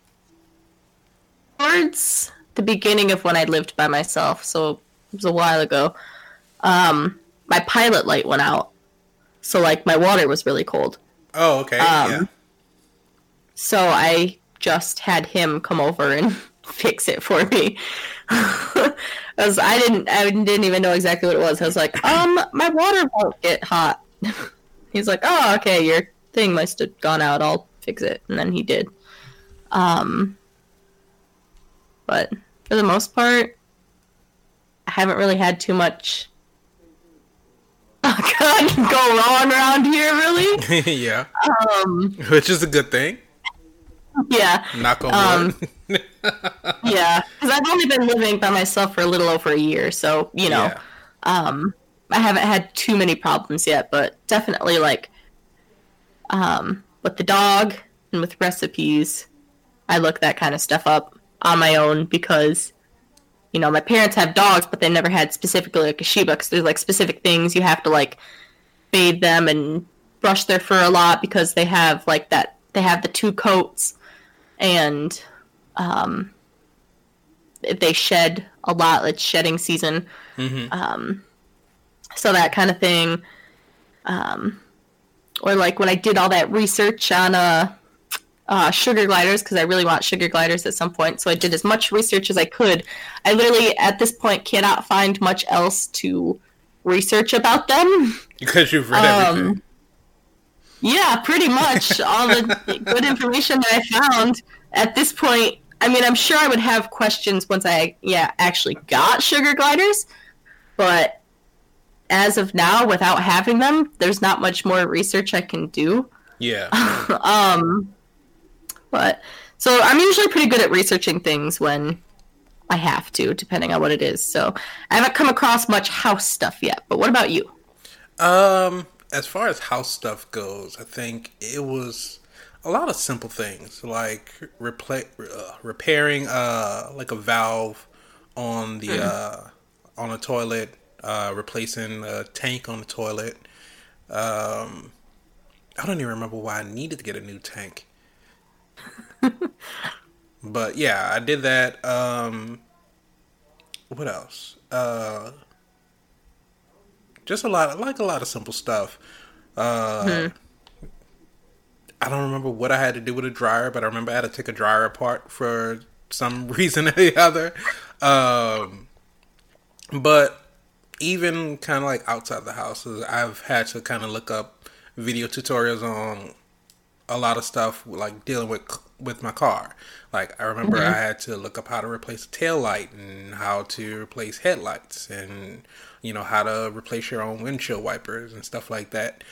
the beginning of when I lived by myself, so it was a while ago. My pilot light went out, so like my water was really cold. Oh, okay. Yeah. So I just had him come over and fix it for me. Because I didn't even know exactly what it was. I was like, my water won't get hot. He's like, oh, okay, your thing must have gone out. I'll fix it. And then he did. But for the most part, I haven't really had too much go wrong around here, really. Yeah. Which is a good thing. Yeah. Knock on wood. Yeah, because I've only been living by myself for a little over a year, so, I haven't had too many problems yet, but definitely, like, with the dog and with recipes, I look that kind of stuff up on my own because, my parents have dogs, but they never had specifically, like, a Shiba, because there's, like, specific things you have to, like, bathe them and brush their fur a lot because they have, like, they have the 2 coats, and they shed a lot. It's shedding season. So that kind of thing. Or like when I did all that research on sugar gliders, because I really want sugar gliders at some point, so I did as much research as I could. I literally, at this point, cannot find much else to research about them. Because you've read everything. Yeah, pretty much. All the good information that I found at this point. I mean, I'm sure I would have questions once I actually got sugar gliders, but as of now, without having them, there's not much more research I can do. Yeah. But so I'm usually pretty good at researching things when I have to, depending on what it is. So I haven't come across much house stuff yet. But what about you? As far as house stuff goes, I think it was a lot of simple things like repairing like a valve on the on a toilet, replacing a tank on the toilet. I don't even remember why I needed to get a new tank. But yeah, I did that. What else? Just a lot of simple stuff. I don't remember what I had to do with a dryer, but I remember I had to take a dryer apart for some reason or the other. But even kind of like outside the houses, I've had to kind of look up video tutorials on a lot of stuff, like dealing with my car. Like I remember I had to look up how to replace a tail light and how to replace headlights and how to replace your own windshield wipers and stuff like that.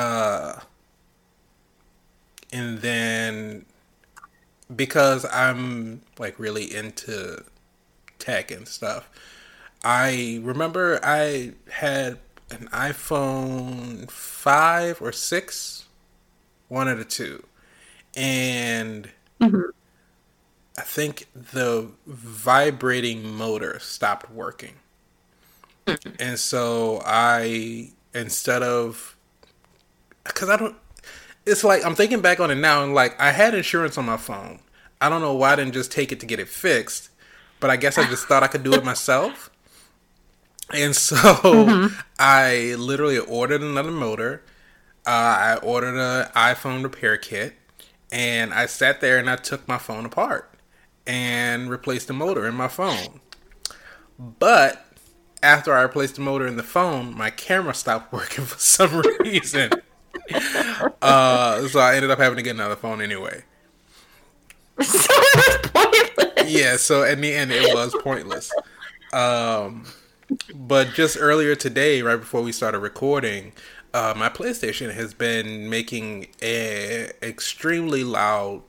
And then because I'm like really into tech and stuff, I remember I had an iPhone 5 or 6, one of the two. And I think the vibrating motor stopped working. And so it's like, I'm thinking back on it now and like, I had insurance on my phone. I don't know why I didn't just take it to get it fixed, but I guess I just thought I could do it myself. And so I literally ordered another motor. I ordered an iPhone repair kit, and I sat there and I took my phone apart and replaced the motor in my phone. But after I replaced the motor in the phone, my camera stopped working for some reason. So I ended up having to get another phone anyway. So it was pointless. Yeah, so in the end, it was pointless. Um, but just earlier today, right before we started recording, my PlayStation has been making a extremely loud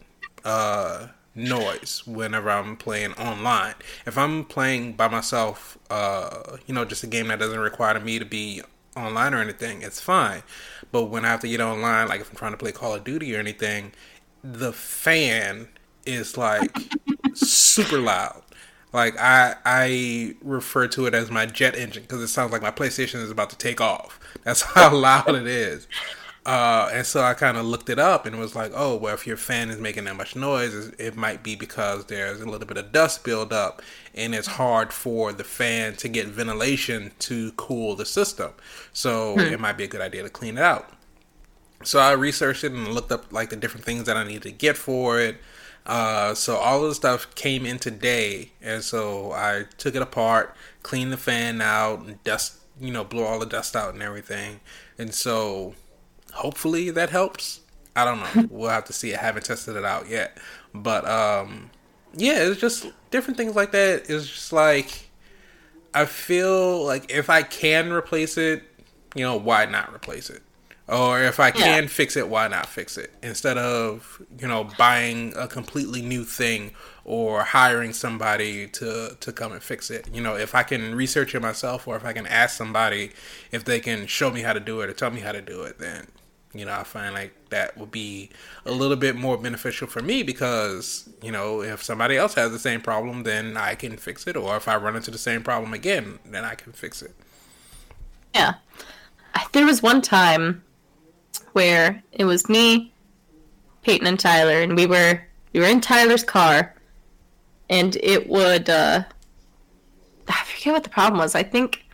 noise whenever I'm playing online. If I'm playing by myself, just a game that doesn't require me to be online or anything, it's fine. But when I have to get online, like if I'm trying to play Call of Duty or anything, the fan is like super loud. Like I refer to it as my jet engine because it sounds like my PlayStation is about to take off. That's how loud it is. And so I kind of looked it up and it was like, oh, well, if your fan is making that much noise, it might be because there's a little bit of dust buildup and it's hard for the fan to get ventilation to cool the system. So it might be a good idea to clean it out. So I researched it and looked up like the different things that I needed to get for it. So all of the stuff came in today, and so I took it apart, cleaned the fan out, and blew all the dust out and everything. And so hopefully that helps. I don't know. We'll have to see. I haven't tested it out yet. But yeah, it's just different things like that. It's just like I feel like if I can replace it, why not replace it? Or if I can fix it, why not fix it? Instead of, buying a completely new thing or hiring somebody to come and fix it. If I can research it myself or if I can ask somebody if they can show me how to do it or tell me how to do it, then, I find like that would be a little bit more beneficial for me because, if somebody else has the same problem, then I can fix it. Or if I run into the same problem again, then I can fix it. Yeah. There was one time where it was me, Peyton, and Tyler, and we were in Tyler's car, and it would, I forget what the problem was. I think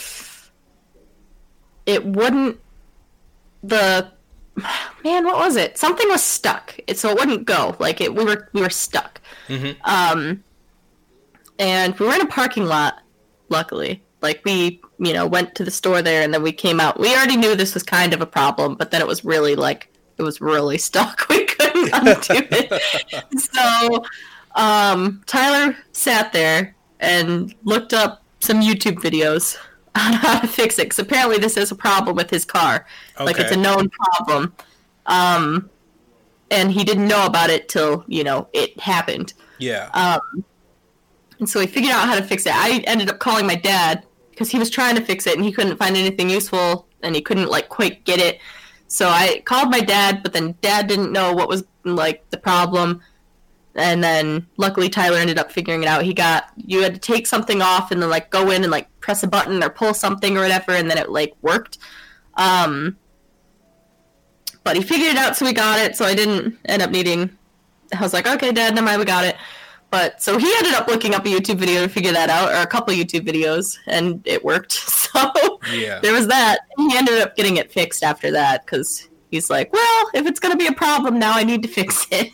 it wouldn't, what was it? Something was stuck, so it wouldn't go. Like, we were stuck. Mm-hmm. And we were in a parking lot, luckily. Like, we, went to the store there, and then we came out. We already knew this was kind of a problem, but then it was really, stuck. We couldn't undo it. So, Tyler sat there and looked up some YouTube videos on how to fix it, because apparently this is a problem with his car. Okay. Like, it's a known problem. And he didn't know about it till, it happened. Yeah. And so he figured out how to fix it. I ended up calling my dad, because he was trying to fix it and he couldn't find anything useful and he couldn't quite get it. So I called my dad, but then Dad didn't know what was the problem. And then luckily Tyler ended up figuring it out. You had to take something off and then go in and press a button or pull something or whatever, and then it worked. But he figured it out, so we got it. So I didn't end up needing. I was like, okay, Dad, never mind, we got it. But so he ended up looking up a YouTube video to figure that out, or a couple YouTube videos, and it worked. So There was that. He ended up getting it fixed after that because he's like, well, if it's going to be a problem now, I need to fix it.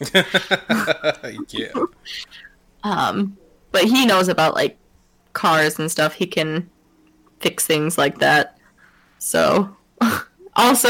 Yeah. But he knows about cars and stuff. He can fix things like that. So also,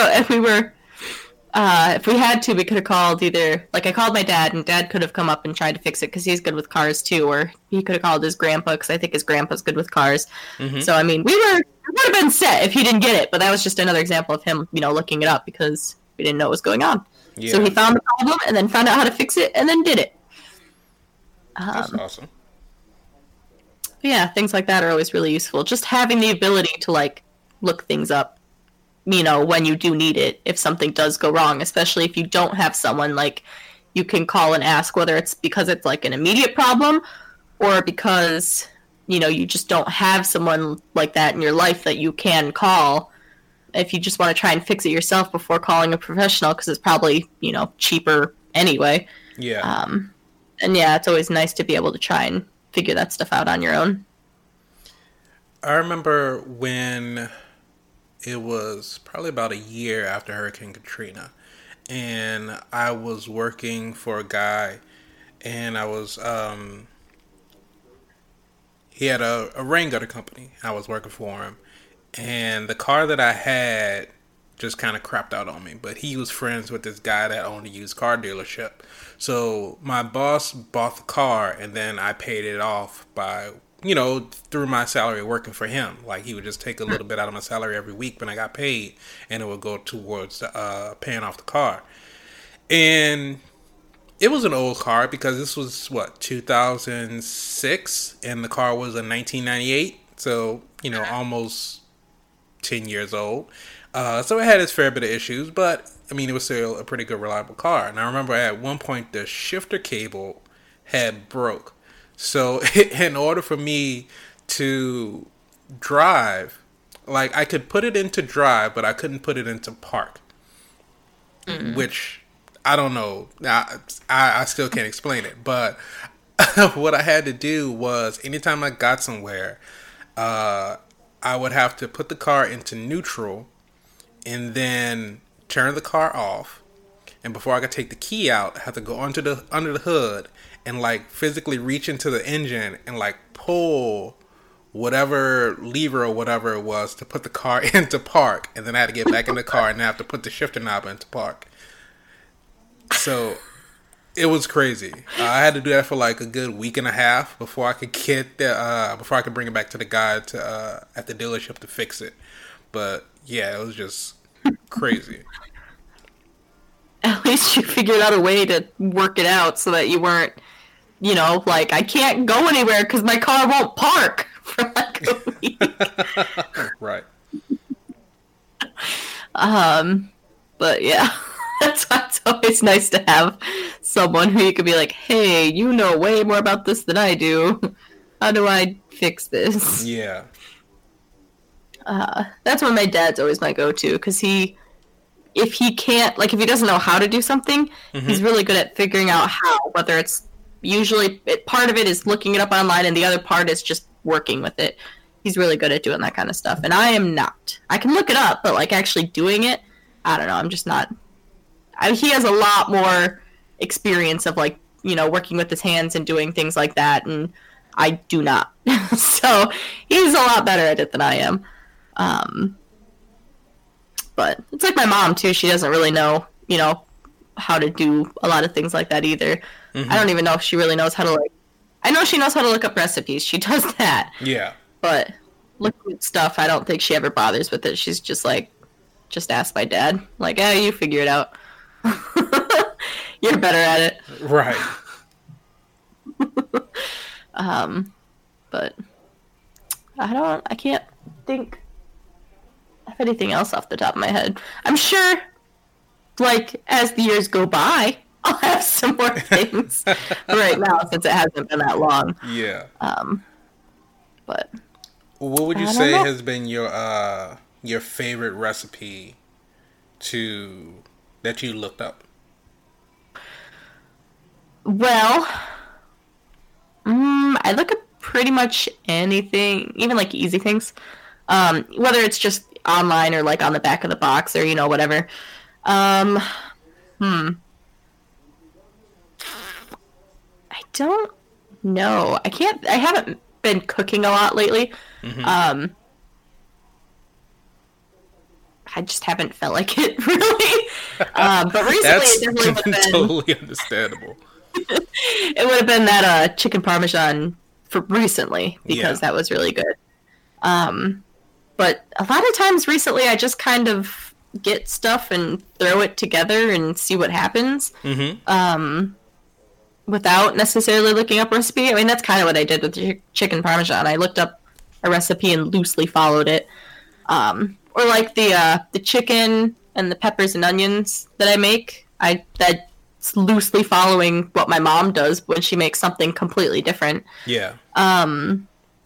if we had to, we could have called either, I called my dad, and Dad could have come up and tried to fix it because he's good with cars too, or he could have called his grandpa because I think his grandpa's good with cars. Mm-hmm. So, I mean, we would have been set if he didn't get it, but that was just another example of him, looking it up because we didn't know what was going on. Yeah. So he found the problem and then found out how to fix it and then did it. That's awesome. Yeah, things like that are always really useful. Just having the ability to, look things up. When you do need it, if something does go wrong, especially if you don't have someone, you can call and ask, whether it's because it's, an immediate problem or because, you just don't have someone like that in your life that you can call if you just want to try and fix it yourself before calling a professional, because it's probably, cheaper anyway. Yeah. And, yeah, it's always nice to be able to try and figure that stuff out on your own. I remember when it was probably about a year after Hurricane Katrina, and I was working for a guy, and I was he had a rain gutter company. I was working for him, and the car that I had just kind of crapped out on me, but he was friends with this guy that owned a used car dealership. So my boss bought the car, and then I paid it off by through my salary working for him. Like he would just take a little bit out of my salary every week when I got paid, and it would go towards paying off the car. And it was an old car because this was 2006, and the car was a 1998, so almost 10 years old. So it had its fair bit of issues, but I mean it was still a pretty good, reliable car. And I remember at one point the shifter cable had broke. So in order for me to drive, like I could put it into drive, but I couldn't put it into park, which I don't know. I still can't explain it. But what I had to do was anytime I got somewhere, I would have to put the car into neutral and then turn the car off. And before I could take the key out, I had to go under the hood and like physically reach into the engine and like pull whatever lever or whatever it was to put the car into park. And then I had to get back in the car and I have to put the shifter knob into park. So it was crazy. I had to do that for like a good week and a half before I could before I could bring it back to the guy at the dealership to fix it. But yeah, it was just crazy. At least you figured out a way to work it out so that you weren't, like, I can't go anywhere because my car won't park for like a week. Right. But yeah, that's why it's always nice to have someone who you could be like, hey, you know way more about this than I do. How do I fix this? Yeah. That's when my dad's always my go-to, because if he doesn't know how to do something, he's really good at figuring out how, whether it's part of it is looking it up online and the other part is just working with it. He's really good at doing that kind of stuff. And I am not. I can look it up, but like actually doing it, I don't know. I'm just not. He has a lot more experience of like, working with his hands and doing things like that. And I do not. So he's a lot better at it than I am. But it's like my mom too. She doesn't really know, how to do a lot of things like that either. I don't even know if she really knows how to I know she knows how to look up recipes. She does that. Yeah. But looking at stuff, I don't think she ever bothers with it. She's just like, just ask my dad. Like, you figure it out. You're better at it. Right. But I can't think of anything else off the top of my head. I'm sure, like, as the years go by, I'll have some more things right now since it hasn't been that long. Yeah. But what would you say has been your favorite recipe that you looked up? Well, I look at pretty much anything, even like easy things, whether it's just online or like on the back of the box or whatever. I don't know. I haven't been cooking a lot lately. I just haven't felt like it really. But recently That's it definitely would have been totally understandable. It would have been that chicken parmesan for recently because that was really good. But a lot of times recently I just kind of get stuff and throw it together and see what happens. Without necessarily looking up a recipe. I mean, that's kind of what I did with the chicken parmesan. I looked up a recipe and loosely followed it. Or like the chicken and the peppers and onions that I make. That's loosely following what my mom does when she makes something completely different. Yeah. And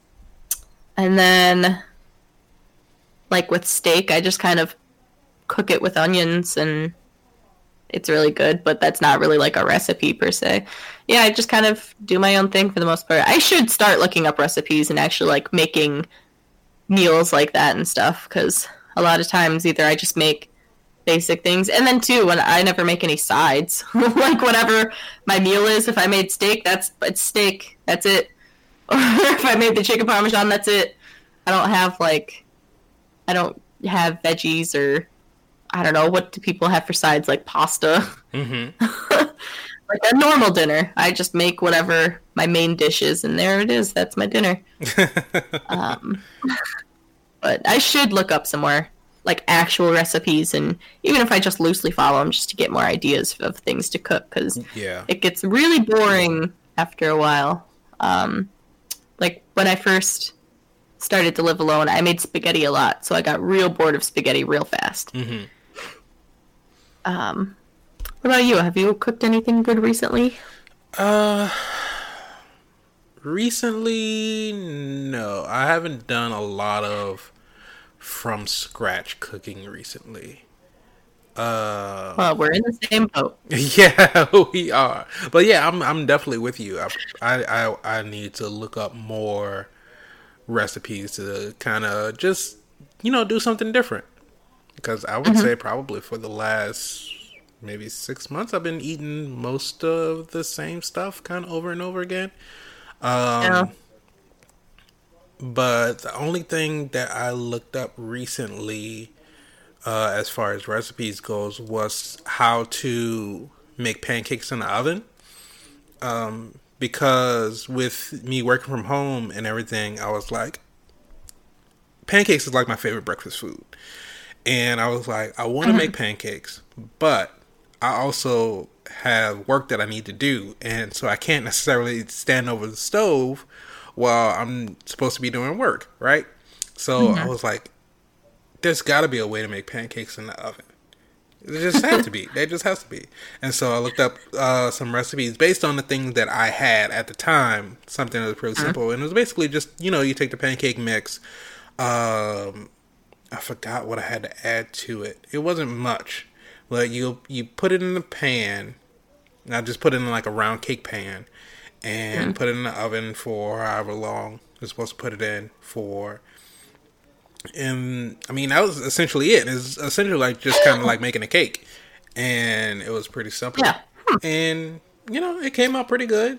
then, like with steak, I just kind of cook it with onions and it's really good, but that's not really like a recipe per se. Yeah, I just kind of do my own thing for the most part. I should start looking up recipes and actually like making meals like that and stuff, because a lot of times either I just make basic things, and then too, when I never make any sides. Like whatever my meal is, if I made steak, it's steak. That's it. Or if I made the chicken parmesan, that's it. I don't have veggies, or I don't know, what do people have for sides, like pasta? like a normal dinner. I just make whatever my main dish is, and there it is. That's my dinner. um, but I should look up some more like actual recipes, and even if I just loosely follow them, just to get more ideas of things to cook, because it gets really boring after a while. Like when I first started to live alone, I made spaghetti a lot, so I got real bored of spaghetti real fast. Mm-hmm. What about you? Have you cooked anything good recently? Recently, no. I haven't done a lot of from scratch cooking recently. Well, we're in the same boat. Yeah, we are. But yeah, I'm definitely with you. I need to look up more recipes to kind of just do something different, because I would say probably for the last maybe 6 months I've been eating most of the same stuff kind of over and over again. Yeah. But the only thing that I looked up recently, as far as recipes goes, was how to make pancakes in the oven. Because with me working from home and everything, I was like, pancakes is like my favorite breakfast food. And I was like, I want to make pancakes, but I also have work that I need to do. And so I can't necessarily stand over the stove while I'm supposed to be doing work, right? So I was like, there's got to be a way to make pancakes in the oven. There just has to be. There just has to be. And so I looked up some recipes based on the things that I had at the time. Something that was pretty simple. And it was basically just, you take the pancake mix. I forgot what I had to add to it. It wasn't much. But you put it in the pan. And I just put it in like a round cake pan. And put it in the oven for however long you're supposed to put it in for. And I mean, that was essentially it. It's essentially like just kind of like making a cake. And it was pretty simple. Yeah. And, it came out pretty good.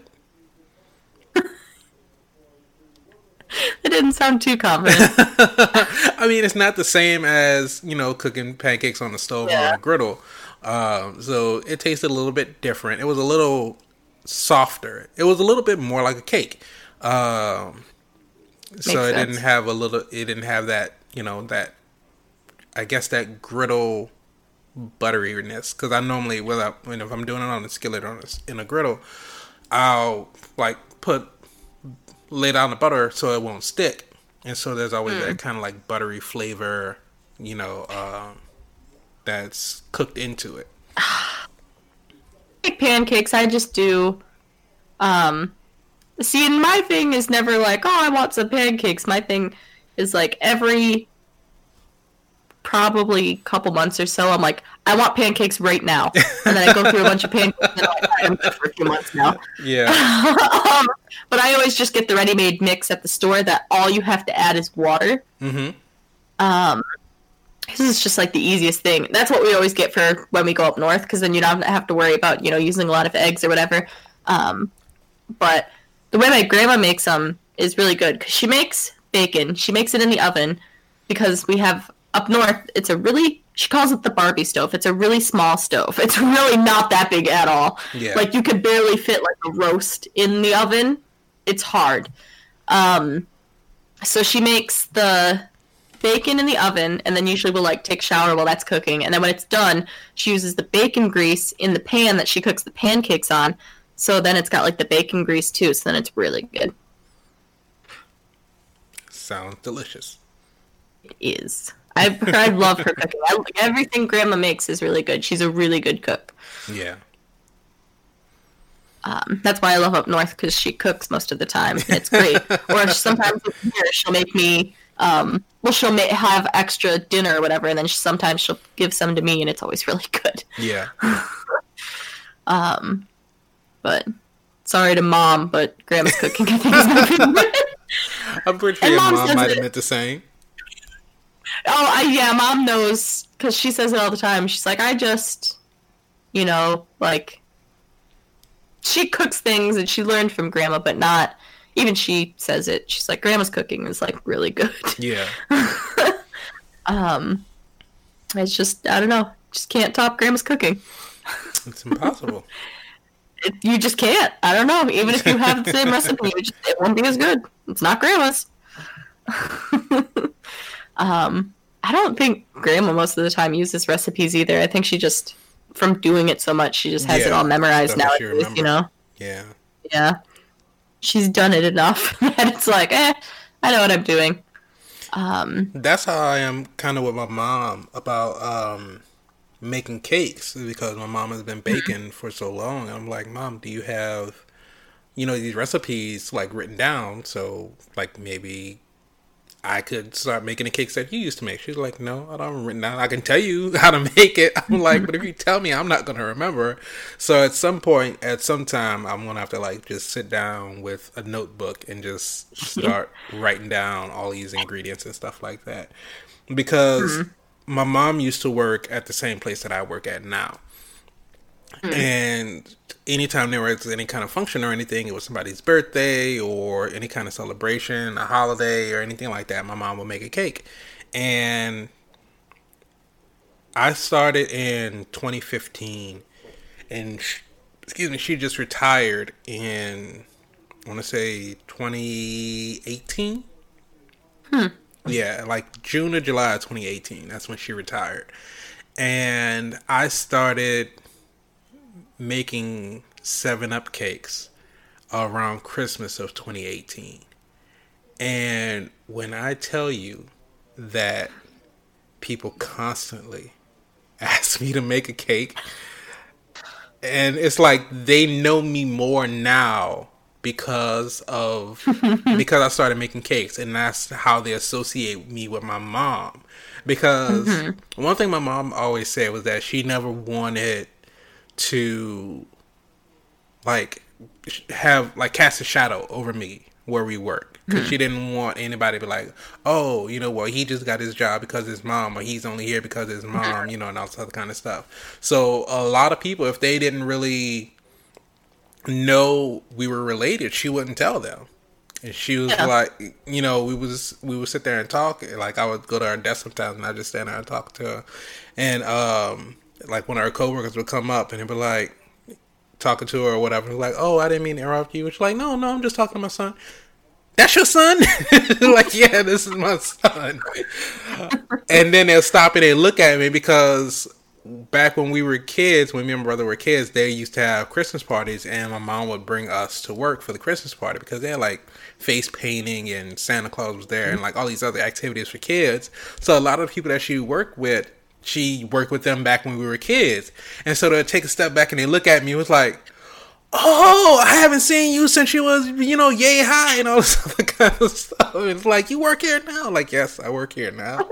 It didn't sound too confident. I mean, it's not the same as, cooking pancakes on the stove or on a griddle. So it tasted a little bit different. It was a little softer. It was a little bit more like a cake. So it didn't have that, that, I guess, that griddle butteriness. Because I normally, if I'm doing it on a skillet or in a griddle, I'll like lay down the butter so it won't stick. And so there's always that kind of like buttery flavor, that's cooked into it. Like pancakes, I just do. See, and my thing is never like, oh, I want some pancakes. My thing is like every probably couple months or so, I'm like, I want pancakes right now, and then I go through a bunch of pancakes, and I'm like, I'm good for a few months now. Yeah. But I always just get the ready-made mix at the store that all you have to add is water. This is just like the easiest thing. That's what we always get for when we go up north, because then you don't have to worry about using a lot of eggs or whatever. But the way my grandma makes them is really good, because she makes bacon. She makes it in the oven, because we have up north, she calls it the Barbie stove. It's a really small stove. It's really not that big at all. Yeah. Like, you could barely fit like a roast in the oven. It's hard. So she makes the bacon in the oven, and then usually we'll like take a shower while that's cooking. And then when it's done, she uses the bacon grease in the pan that she cooks the pancakes on. So then it's got like the bacon grease too. So then it's really good. Sounds delicious. It is. I love her cooking. Everything Grandma makes is really good. She's a really good cook. Yeah. That's why I love up north, because she cooks most of the time. It's great. Or sometimes here she'll make me, she'll have extra dinner or whatever, and then sometimes she'll give some to me, and it's always really good. Yeah. But sorry to Mom, but Grandma's cooking, I think, is my favorite. I'm pretty sure your mom might have meant the same. Yeah, Mom knows, because she says it all the time. She's like, I just, like, she cooks things and she learned from Grandma, but not, even she says it. She's like, Grandma's cooking is, like, really good. Yeah. It's just, I don't know, just can't top Grandma's cooking. It's impossible. You just can't. I don't know. Even if you have the same recipe, it won't be as good. It's not grandma's. I don't think grandma most of the time uses recipes either. I think she just, from doing it so much, she just has it all memorized nowadays, you know? Yeah. Yeah. She's done it enough that it's like, I know what I'm doing. That's how I am kind of with my mom about making cakes, because my mom has been baking for so long. And I'm like, Mom, do you have, these recipes like written down? So like maybe I could start making the cakes that you used to make. She's like, no, I don't have it written down. I can tell you how to make it. I'm like, but if you tell me, I'm not going to remember. So at some point, at some time, I'm going to have to like just sit down with a notebook and just start writing down all these ingredients and stuff like that. Because my mom used to work at the same place that I work at now. And anytime there was any kind of function or anything, it was somebody's birthday or any kind of celebration, a holiday or anything like that, my mom would make a cake. And I started in 2015, and she just retired in, I want to say 2018. Yeah, like June or July of 2018. That's when she retired. And I started making 7-Up cakes around Christmas of 2018. And when I tell you that people constantly ask me to make a cake, and it's like they know me more now because I started making cakes, and that's how they associate me with my mom. Because one thing my mom always said was that she never wanted to like have like cast a shadow over me where we work, because she didn't want anybody to be like, oh, well, he just got his job because his mom, or he's only here because his mom, and all this other kind of stuff. So a lot of people, if they didn't really know we were related, she wouldn't tell them. And she was like, we would sit there and talk. Like I would go to her desk sometimes and I just stand there and talk to her. And like one of her coworkers would come up and he'd be like talking to her or whatever. Like, oh, I didn't mean to interrupt you. She's like, no, I'm just talking to my son. That's your son? Like, yeah, this is my son. And then they'll stop and they look at me, because back when we were kids, when me and my brother were kids, they used to have Christmas parties, and my mom would bring us to work for the Christmas party, because they had like face painting and Santa Claus was there and like all these other activities for kids. So a lot of the people that she worked with them back when we were kids. And so they'll take a step back and they look at me, it was like, oh, I haven't seen you since you was, yay high and all this other kind of stuff. It's like, you work here now? Like, yes, I work here now.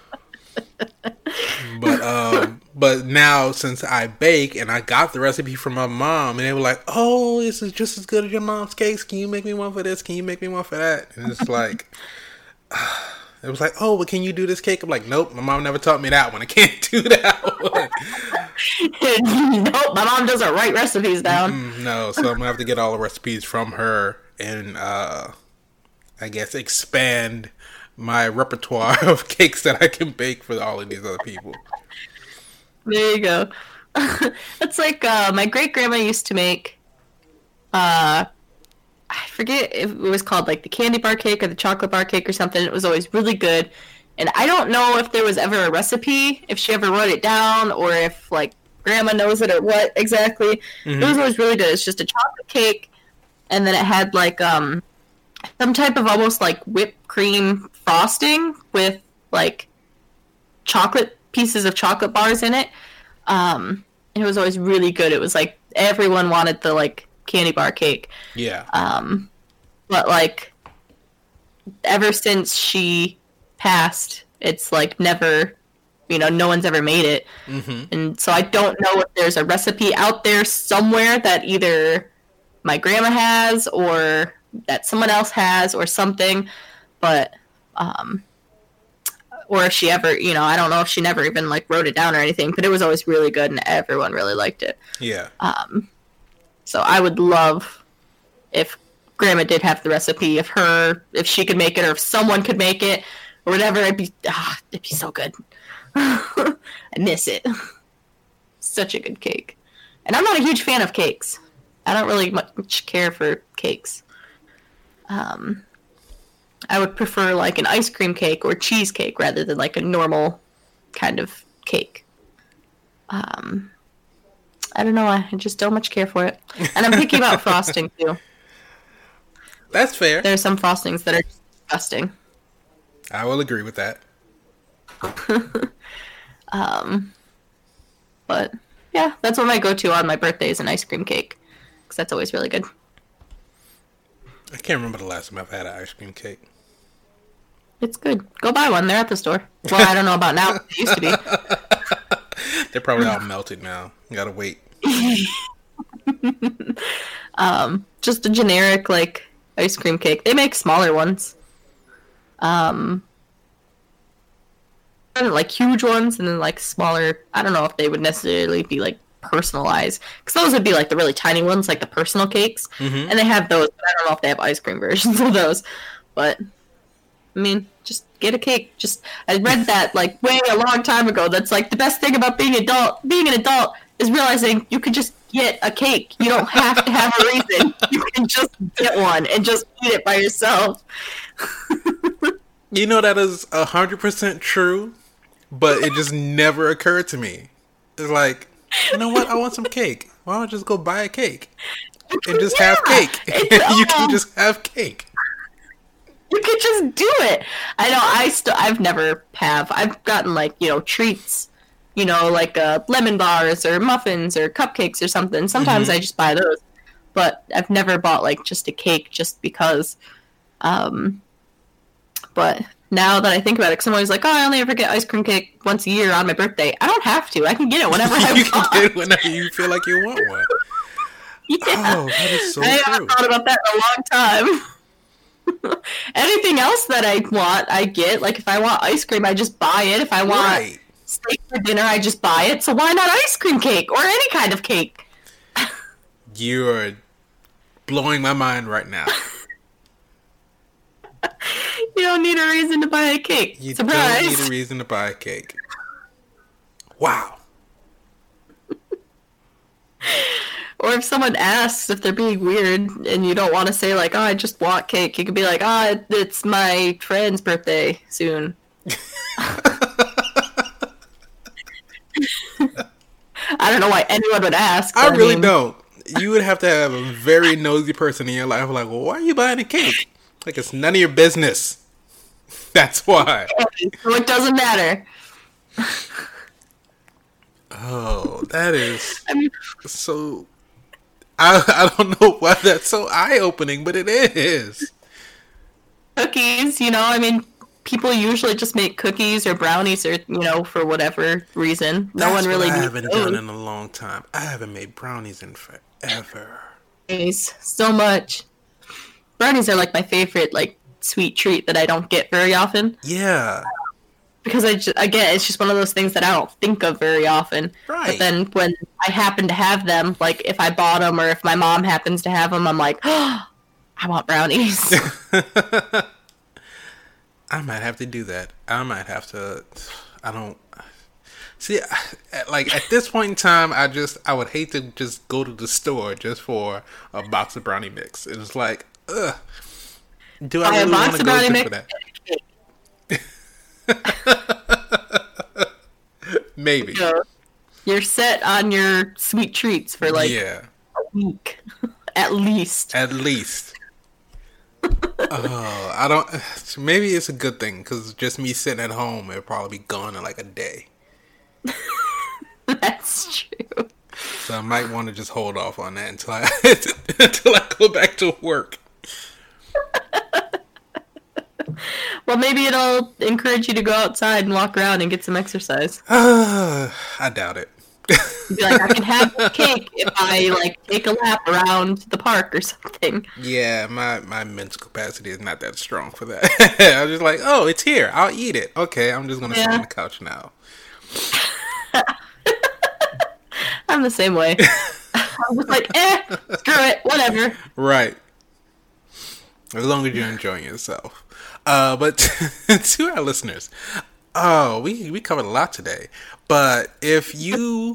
But now, since I bake and I got the recipe from my mom, and they were like, oh, this is just as good as your mom's cakes. Can you make me one for this? Can you make me one for that? And it's like, it was like, oh, but can you do this cake? I'm like, nope, my mom never taught me that one. I can't do that one. Nope, my mom doesn't write recipes down. No, so I'm going to have to get all the recipes from her and, I guess, expand my repertoire of cakes that I can bake for all of these other people. There you go. It's like my great-grandma used to make, I forget if it was called like the candy bar cake or the chocolate bar cake or something. It was always really good. And I don't know if there was ever a recipe, if she ever wrote it down, or if like grandma knows it or what exactly. It was always really good. It's just a chocolate cake, and then it had like some type of almost like whipped cream frosting with like chocolate pieces of chocolate bars in it. And it was always really good. It was like everyone wanted the like candy bar cake. Yeah. But like ever since she passed, it's like never, no one's ever made it. And so I don't know if there's a recipe out there somewhere that either my grandma has or that someone else has or something, but or if she ever, I don't know if she never even like wrote it down or anything, but it was always really good and everyone really liked it. Yeah. So I would love if grandma did have the recipe, if she could make it, or if someone could make it or whatever. It'd be so good. I miss it. Such a good cake. And I'm not a huge fan of cakes. I don't really much care for cakes. I would prefer like an ice cream cake or cheesecake rather than like a normal kind of cake. I don't know. I just don't much care for it. And I'm picky about frosting too. That's fair. There are some frostings that are disgusting. I will agree with that. But yeah, that's what my go-to on my birthday is an ice cream cake. Because that's always really good. I can't remember the last time I've had an ice cream cake. It's good. Go buy one. They're at the store. Well, I don't know about now. They used to be. They're probably all melted now. You gotta wait. Just a generic, like, ice cream cake. They make smaller ones. Like, huge ones, and then, like, smaller. I don't know if they would necessarily be, like, personalized. Because those would be, like, the really tiny ones, like the personal cakes. Mm-hmm. And they have those, but I don't know if they have ice cream versions of those. But, I mean, just get a cake. I read that, like, way a long time ago. That's, like, the best thing about being an adult is realizing you could just get a cake. You don't have to have a reason. You can just get one and just eat it by yourself. You know, that is 100% true, but it just never occurred to me. It's like, you know what? I want some cake. Why don't I just go buy a cake and just have cake? You can just have cake. You could just do it. I know. I've never have. I've gotten like treats. Like lemon bars or muffins or cupcakes or something. Sometimes I just buy those, but I've never bought like just a cake just because. But now that I think about it, because I'm always like, oh, I only ever get ice cream cake once a year on my birthday. I don't have to. I can get it whenever I want. You can get it whenever you feel like you want one. Yeah. Oh, that is so true. I haven't thought about that in a long time. Anything else that I want, I get. Like, if I want ice cream, I just buy it. If I want steak for dinner, I just buy it. So why not ice cream cake or any kind of cake? You're blowing my mind right now. You don't need a reason to buy a cake. You Surprise. don't need a reason to buy a cake. Wow. Or if someone asks if they're being weird and you don't want to say like, oh, I just want cake, you could be like, oh, it's my friend's birthday soon. I don't know why anyone would ask. I really don't. You would have to have a very nosy person in your life like, well, why are you buying a cake? Like, it's none of your business. That's why. So it doesn't matter. Oh, that is so... I don't know why that's so eye-opening, but it is. Cookies, people usually just make cookies or brownies or, for whatever reason. No one really I haven't done in a long time. I haven't made brownies in forever. So much. Brownies are like my favorite, like, sweet treat that I don't get very often. Yeah. Because it's just one of those things that I don't think of very often. Right. But then when I happen to have them, like if I bought them or if my mom happens to have them, I'm like, oh, I want brownies. I might have to do that. I might have to. I don't. See, like at this point in time, I would hate to just go to the store just for a box of brownie mix. It's like, ugh. Do I really want to go just for that? Maybe. You're set on your sweet treats for like a week. At least. Oh, I don't. Maybe it's a good thing because just me sitting at home, it'll probably be gone in like a day. That's true. So I might want to just hold off on that until I go back to work. Well, maybe it'll encourage you to go outside and walk around and get some exercise. I doubt it. Be like, I can have a cake if I like take a lap around the park or something. Yeah, my mental capacity is not that strong for that. I'm just like, oh, it's here. I'll eat it. Okay, I'm just gonna sit on the couch now. I'm the same way. I'm just like, screw it, whatever. Right. As long as you're enjoying yourself. But to our listeners, we covered a lot today. But if you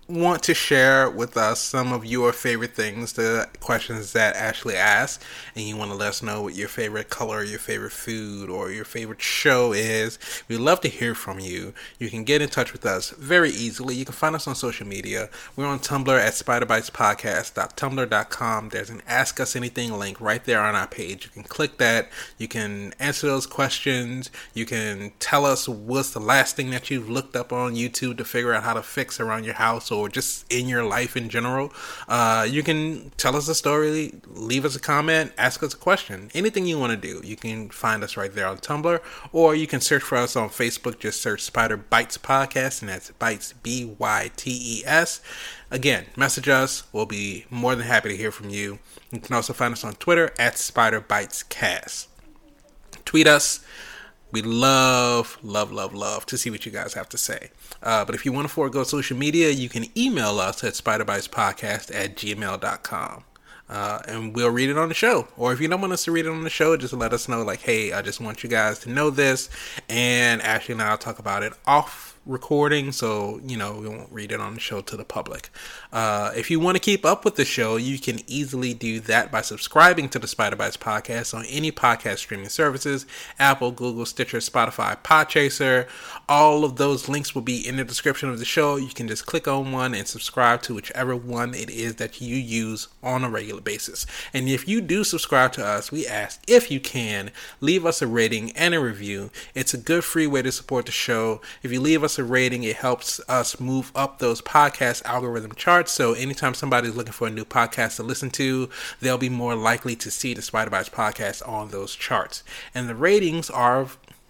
want to share with us some of your favorite things, the questions that Ashley asked, and you want to let us know what your favorite color, your favorite food, or your favorite show is, we'd love to hear from you. You can get in touch with us very easily. You can find us on social media. We're on Tumblr at spiderbitespodcast.tumblr.com. There's an Ask Us Anything link right there on our page. You can click that. You can answer those questions. You can tell us what's the last thing that you've looked up on YouTube to figure out how to fix around your house or just in your life in general. You can tell us a story, leave us a comment, ask us a question. Anything you want to do, you can find us right there on Tumblr, or you can search for us on Facebook. Just search Spider Bites Podcast, and that's Bites, B-Y-T-E-S. Again, message us. We'll be more than happy to hear from you. You can also find us on Twitter at SpiderBitesCast. Tweet us. We love to see what you guys have to say. But if you want to forego social media, you can email us at spiderbitespodcast@gmail.com. And we'll read it on the show. Or if you don't want us to read it on the show, just let us know, like, hey, I just want you guys to know this. And Ashley and I'll talk about it off recording, so we won't read it on the show to the public. If you want to keep up with the show, you can easily do that by subscribing to the Spider Bites Podcast on any podcast streaming services: Apple, Google, Stitcher, Spotify, Podchaser. All of those links will be in the description of the show. You can just click on one and subscribe to whichever one it is that you use on a regular basis. And if you do subscribe to us, we ask, if you can, leave us a rating and a review. It's a good free way to support the show. If you leave us a rating, it helps us move up those podcast algorithm charts, so anytime somebody's looking for a new podcast to listen to, they'll be more likely to see the Spider Bites Podcast on those charts. And the reviews are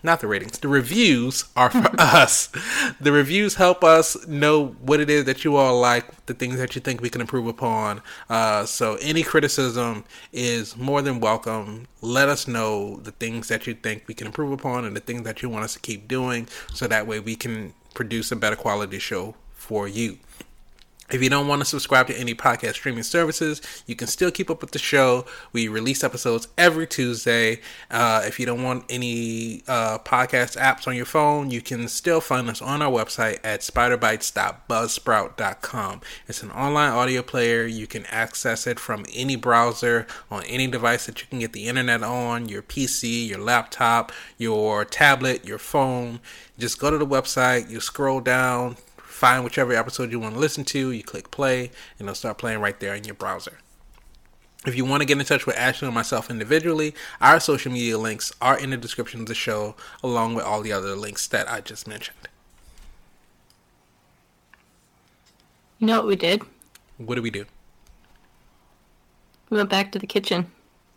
for us. The reviews help us know what it is that you all like, the things that you think we can improve upon. So any criticism is more than welcome. Let us know the things that you think we can improve upon and the things that you want us to keep doing, so that way we can produce a better quality show for you. If you don't want to subscribe to any podcast streaming services, you can still keep up with the show. We release episodes every Tuesday. If you don't want any podcast apps on your phone, you can still find us on our website at spiderbites.buzzsprout.com. It's an online audio player. You can access it from any browser on any device that you can get the internet on: your PC, your laptop, your tablet, your phone. Just go to the website, you scroll down, find whichever episode you want to listen to, you click play, and it'll start playing right there in your browser. If you want to get in touch with Ashley and myself individually, our social media links are in the description of the show, along with all the other links that I just mentioned. You know what we did? What did we do? We went back to the kitchen.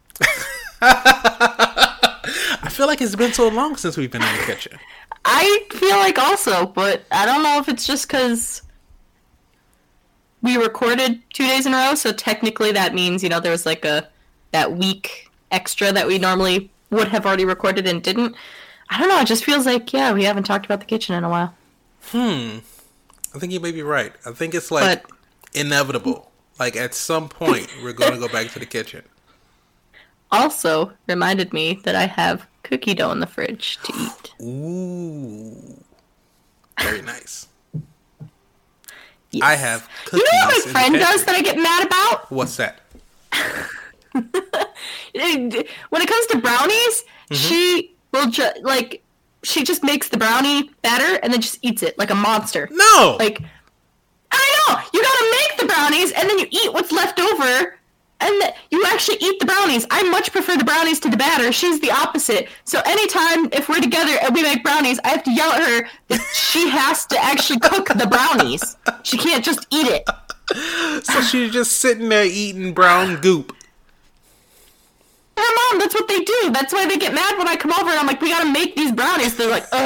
I feel like it's been so long since we've been in the kitchen. I feel like also, but I don't know if it's just because we recorded 2 days in a row, so technically that means, there was like that week extra that we normally would have already recorded and didn't. I don't know, it just feels like, we haven't talked about the kitchen in a while. I think you may be right. I think it's like inevitable. Like at some point, we're going to go back to the kitchen. Also reminded me that I have cookie dough in the fridge to eat. Ooh. Very nice. Yes. I have cookies. You know what my friend does that I get mad about? What's that? When it comes to brownies, she will she just makes the brownie batter and then just eats it like a monster. No! Like, I know! You gotta make the brownies and then you eat what's left over. And you actually eat the brownies. I much prefer the brownies to the batter. She's the opposite. So anytime, if we're together and we make brownies, I have to yell at her that she has to actually cook the brownies. She can't just eat it. So she's just sitting there eating brown goop. Her mom, that's what they do. That's why they get mad when I come over and I'm like, we gotta make these brownies. They're like,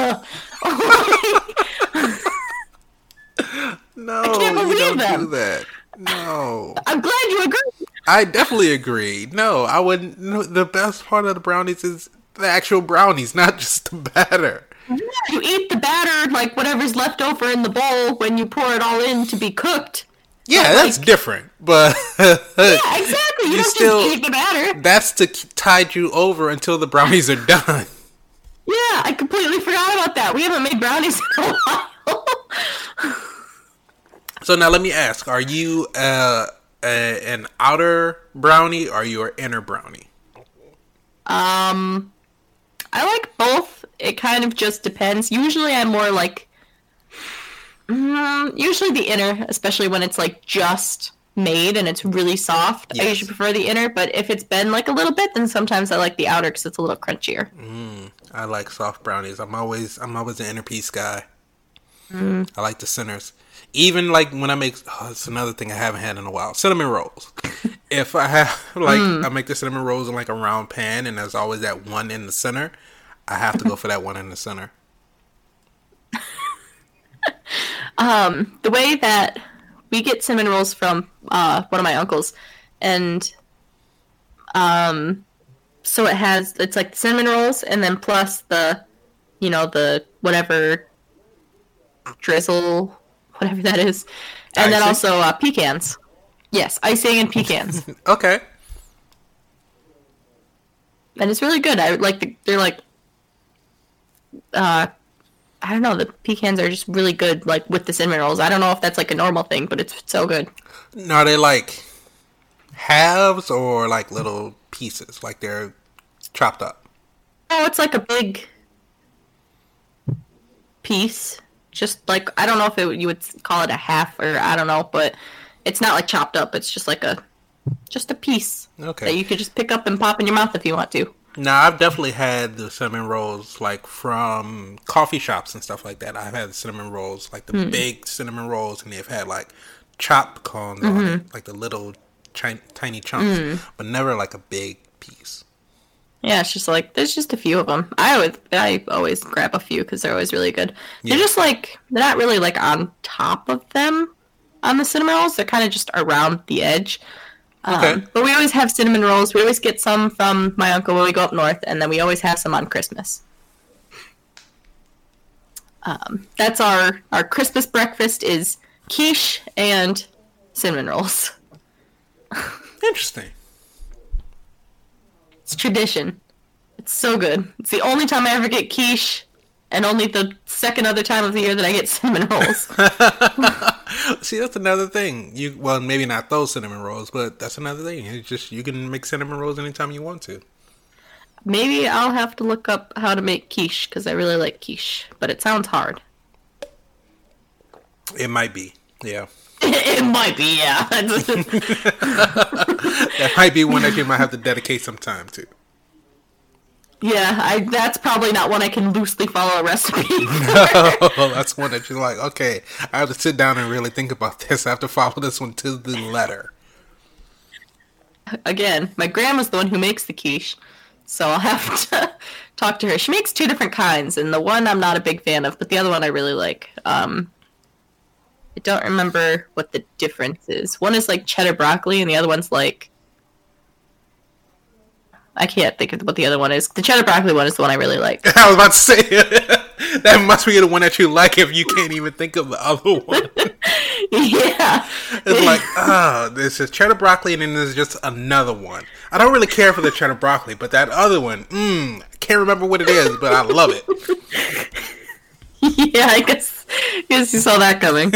No, I can't believe you don't them. do that. No. I'm glad you agree. I definitely agree. No, I wouldn't. No, the best part of the brownies is the actual brownies, not just the batter. You eat the batter, like whatever's left over in the bowl when you pour it all in to be cooked. Yeah, but, that's different. But yeah, exactly. You don't still, just eat the batter. That's to tide you over until the brownies are done. Yeah, I completely forgot about that. We haven't made brownies in a while. So now let me ask: are you an outer brownie or are you an inner brownie? I like both. It kind of just depends. Usually I'm more like usually the inner, especially when it's like just made and it's really soft. Yes. I usually prefer the inner, but if it's been like a little bit, then sometimes I like the outer because it's a little crunchier. I like soft brownies. I'm always an inner piece guy. I like the centers. Even like when I make, it's another thing I haven't had in a while, cinnamon rolls. If I have like, I make the cinnamon rolls in like a round pan and there's always that one in the center, I have to go for that one in the center. The way that we get cinnamon rolls from one of my uncles, and so it's like cinnamon rolls and then plus the the whatever drizzle, whatever that is, and then Icing? also pecans. Yes, icing and pecans, Okay. and it's really good. I like they're like I don't know, the pecans are just really good, like with the cinnamon rolls. I don't know if that's like a normal thing, but it's so good. Now, are they like halves or like little pieces? Like they're chopped up? Oh, it's like a big piece. Just like, I don't know if you would call it a half or I don't know, but it's not like chopped up. It's just like just a piece Okay. that you could just pick up and pop in your mouth if you want to. Now, I've definitely had the cinnamon rolls like from coffee shops and stuff like that. I've had the cinnamon rolls, like the big cinnamon rolls, and they've had like chopped cones on it, like the little tiny chunks, but never like a big piece. Yeah, it's just like, there's just a few of them. I always grab a few because they're always really good. Yeah. They're just like, they're not really like on top of them on the cinnamon rolls. They're kind of just around the edge. Okay. But we always have cinnamon rolls. We always get some from my uncle when we go up north, and then we always have some on Christmas. That's our Christmas breakfast is quiche and cinnamon rolls. Interesting. It's tradition. It's so good. It's the only time I ever get quiche, and only the second other time of the year that I get cinnamon rolls. See, that's another thing. Well, maybe not those cinnamon rolls, but that's another thing. It's just you can make cinnamon rolls anytime you want to. Maybe I'll have to look up how to make quiche, because I really like quiche, but it sounds hard. It might be, yeah. It might be, yeah. That might be one that you might have to dedicate some time to. Yeah, that's probably not one I can loosely follow a recipe. Oh, that's one that you're like, okay, I have to sit down and really think about this. I have to follow this one to the letter. Again, my grandma's the one who makes the quiche, so I'll have to talk to her. She makes two different kinds, and the one I'm not a big fan of, but the other one I really like. I don't remember what the difference is. One is like cheddar broccoli, and the other one's like... I can't think of what the other one is. The cheddar broccoli one is the one I really like. I was about to say, that must be the one that you like if you can't even think of the other one. Yeah. It's like, there's a cheddar broccoli and then there's just another one. I don't really care for the cheddar broccoli, but that other one, I can't remember what it is, but I love it. Yeah, I guess you saw that coming.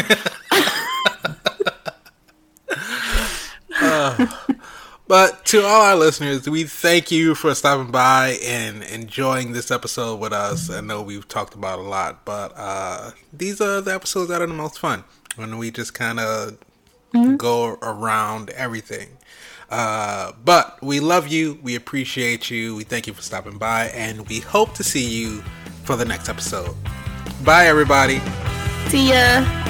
But to all our listeners, we thank you for stopping by and enjoying this episode with us. I know we've talked about a lot, but these are the episodes that are the most fun when we just kind of go around everything. But we love you. We appreciate you. We thank you for stopping by, and we hope to see you for the next episode. Bye, everybody. See ya.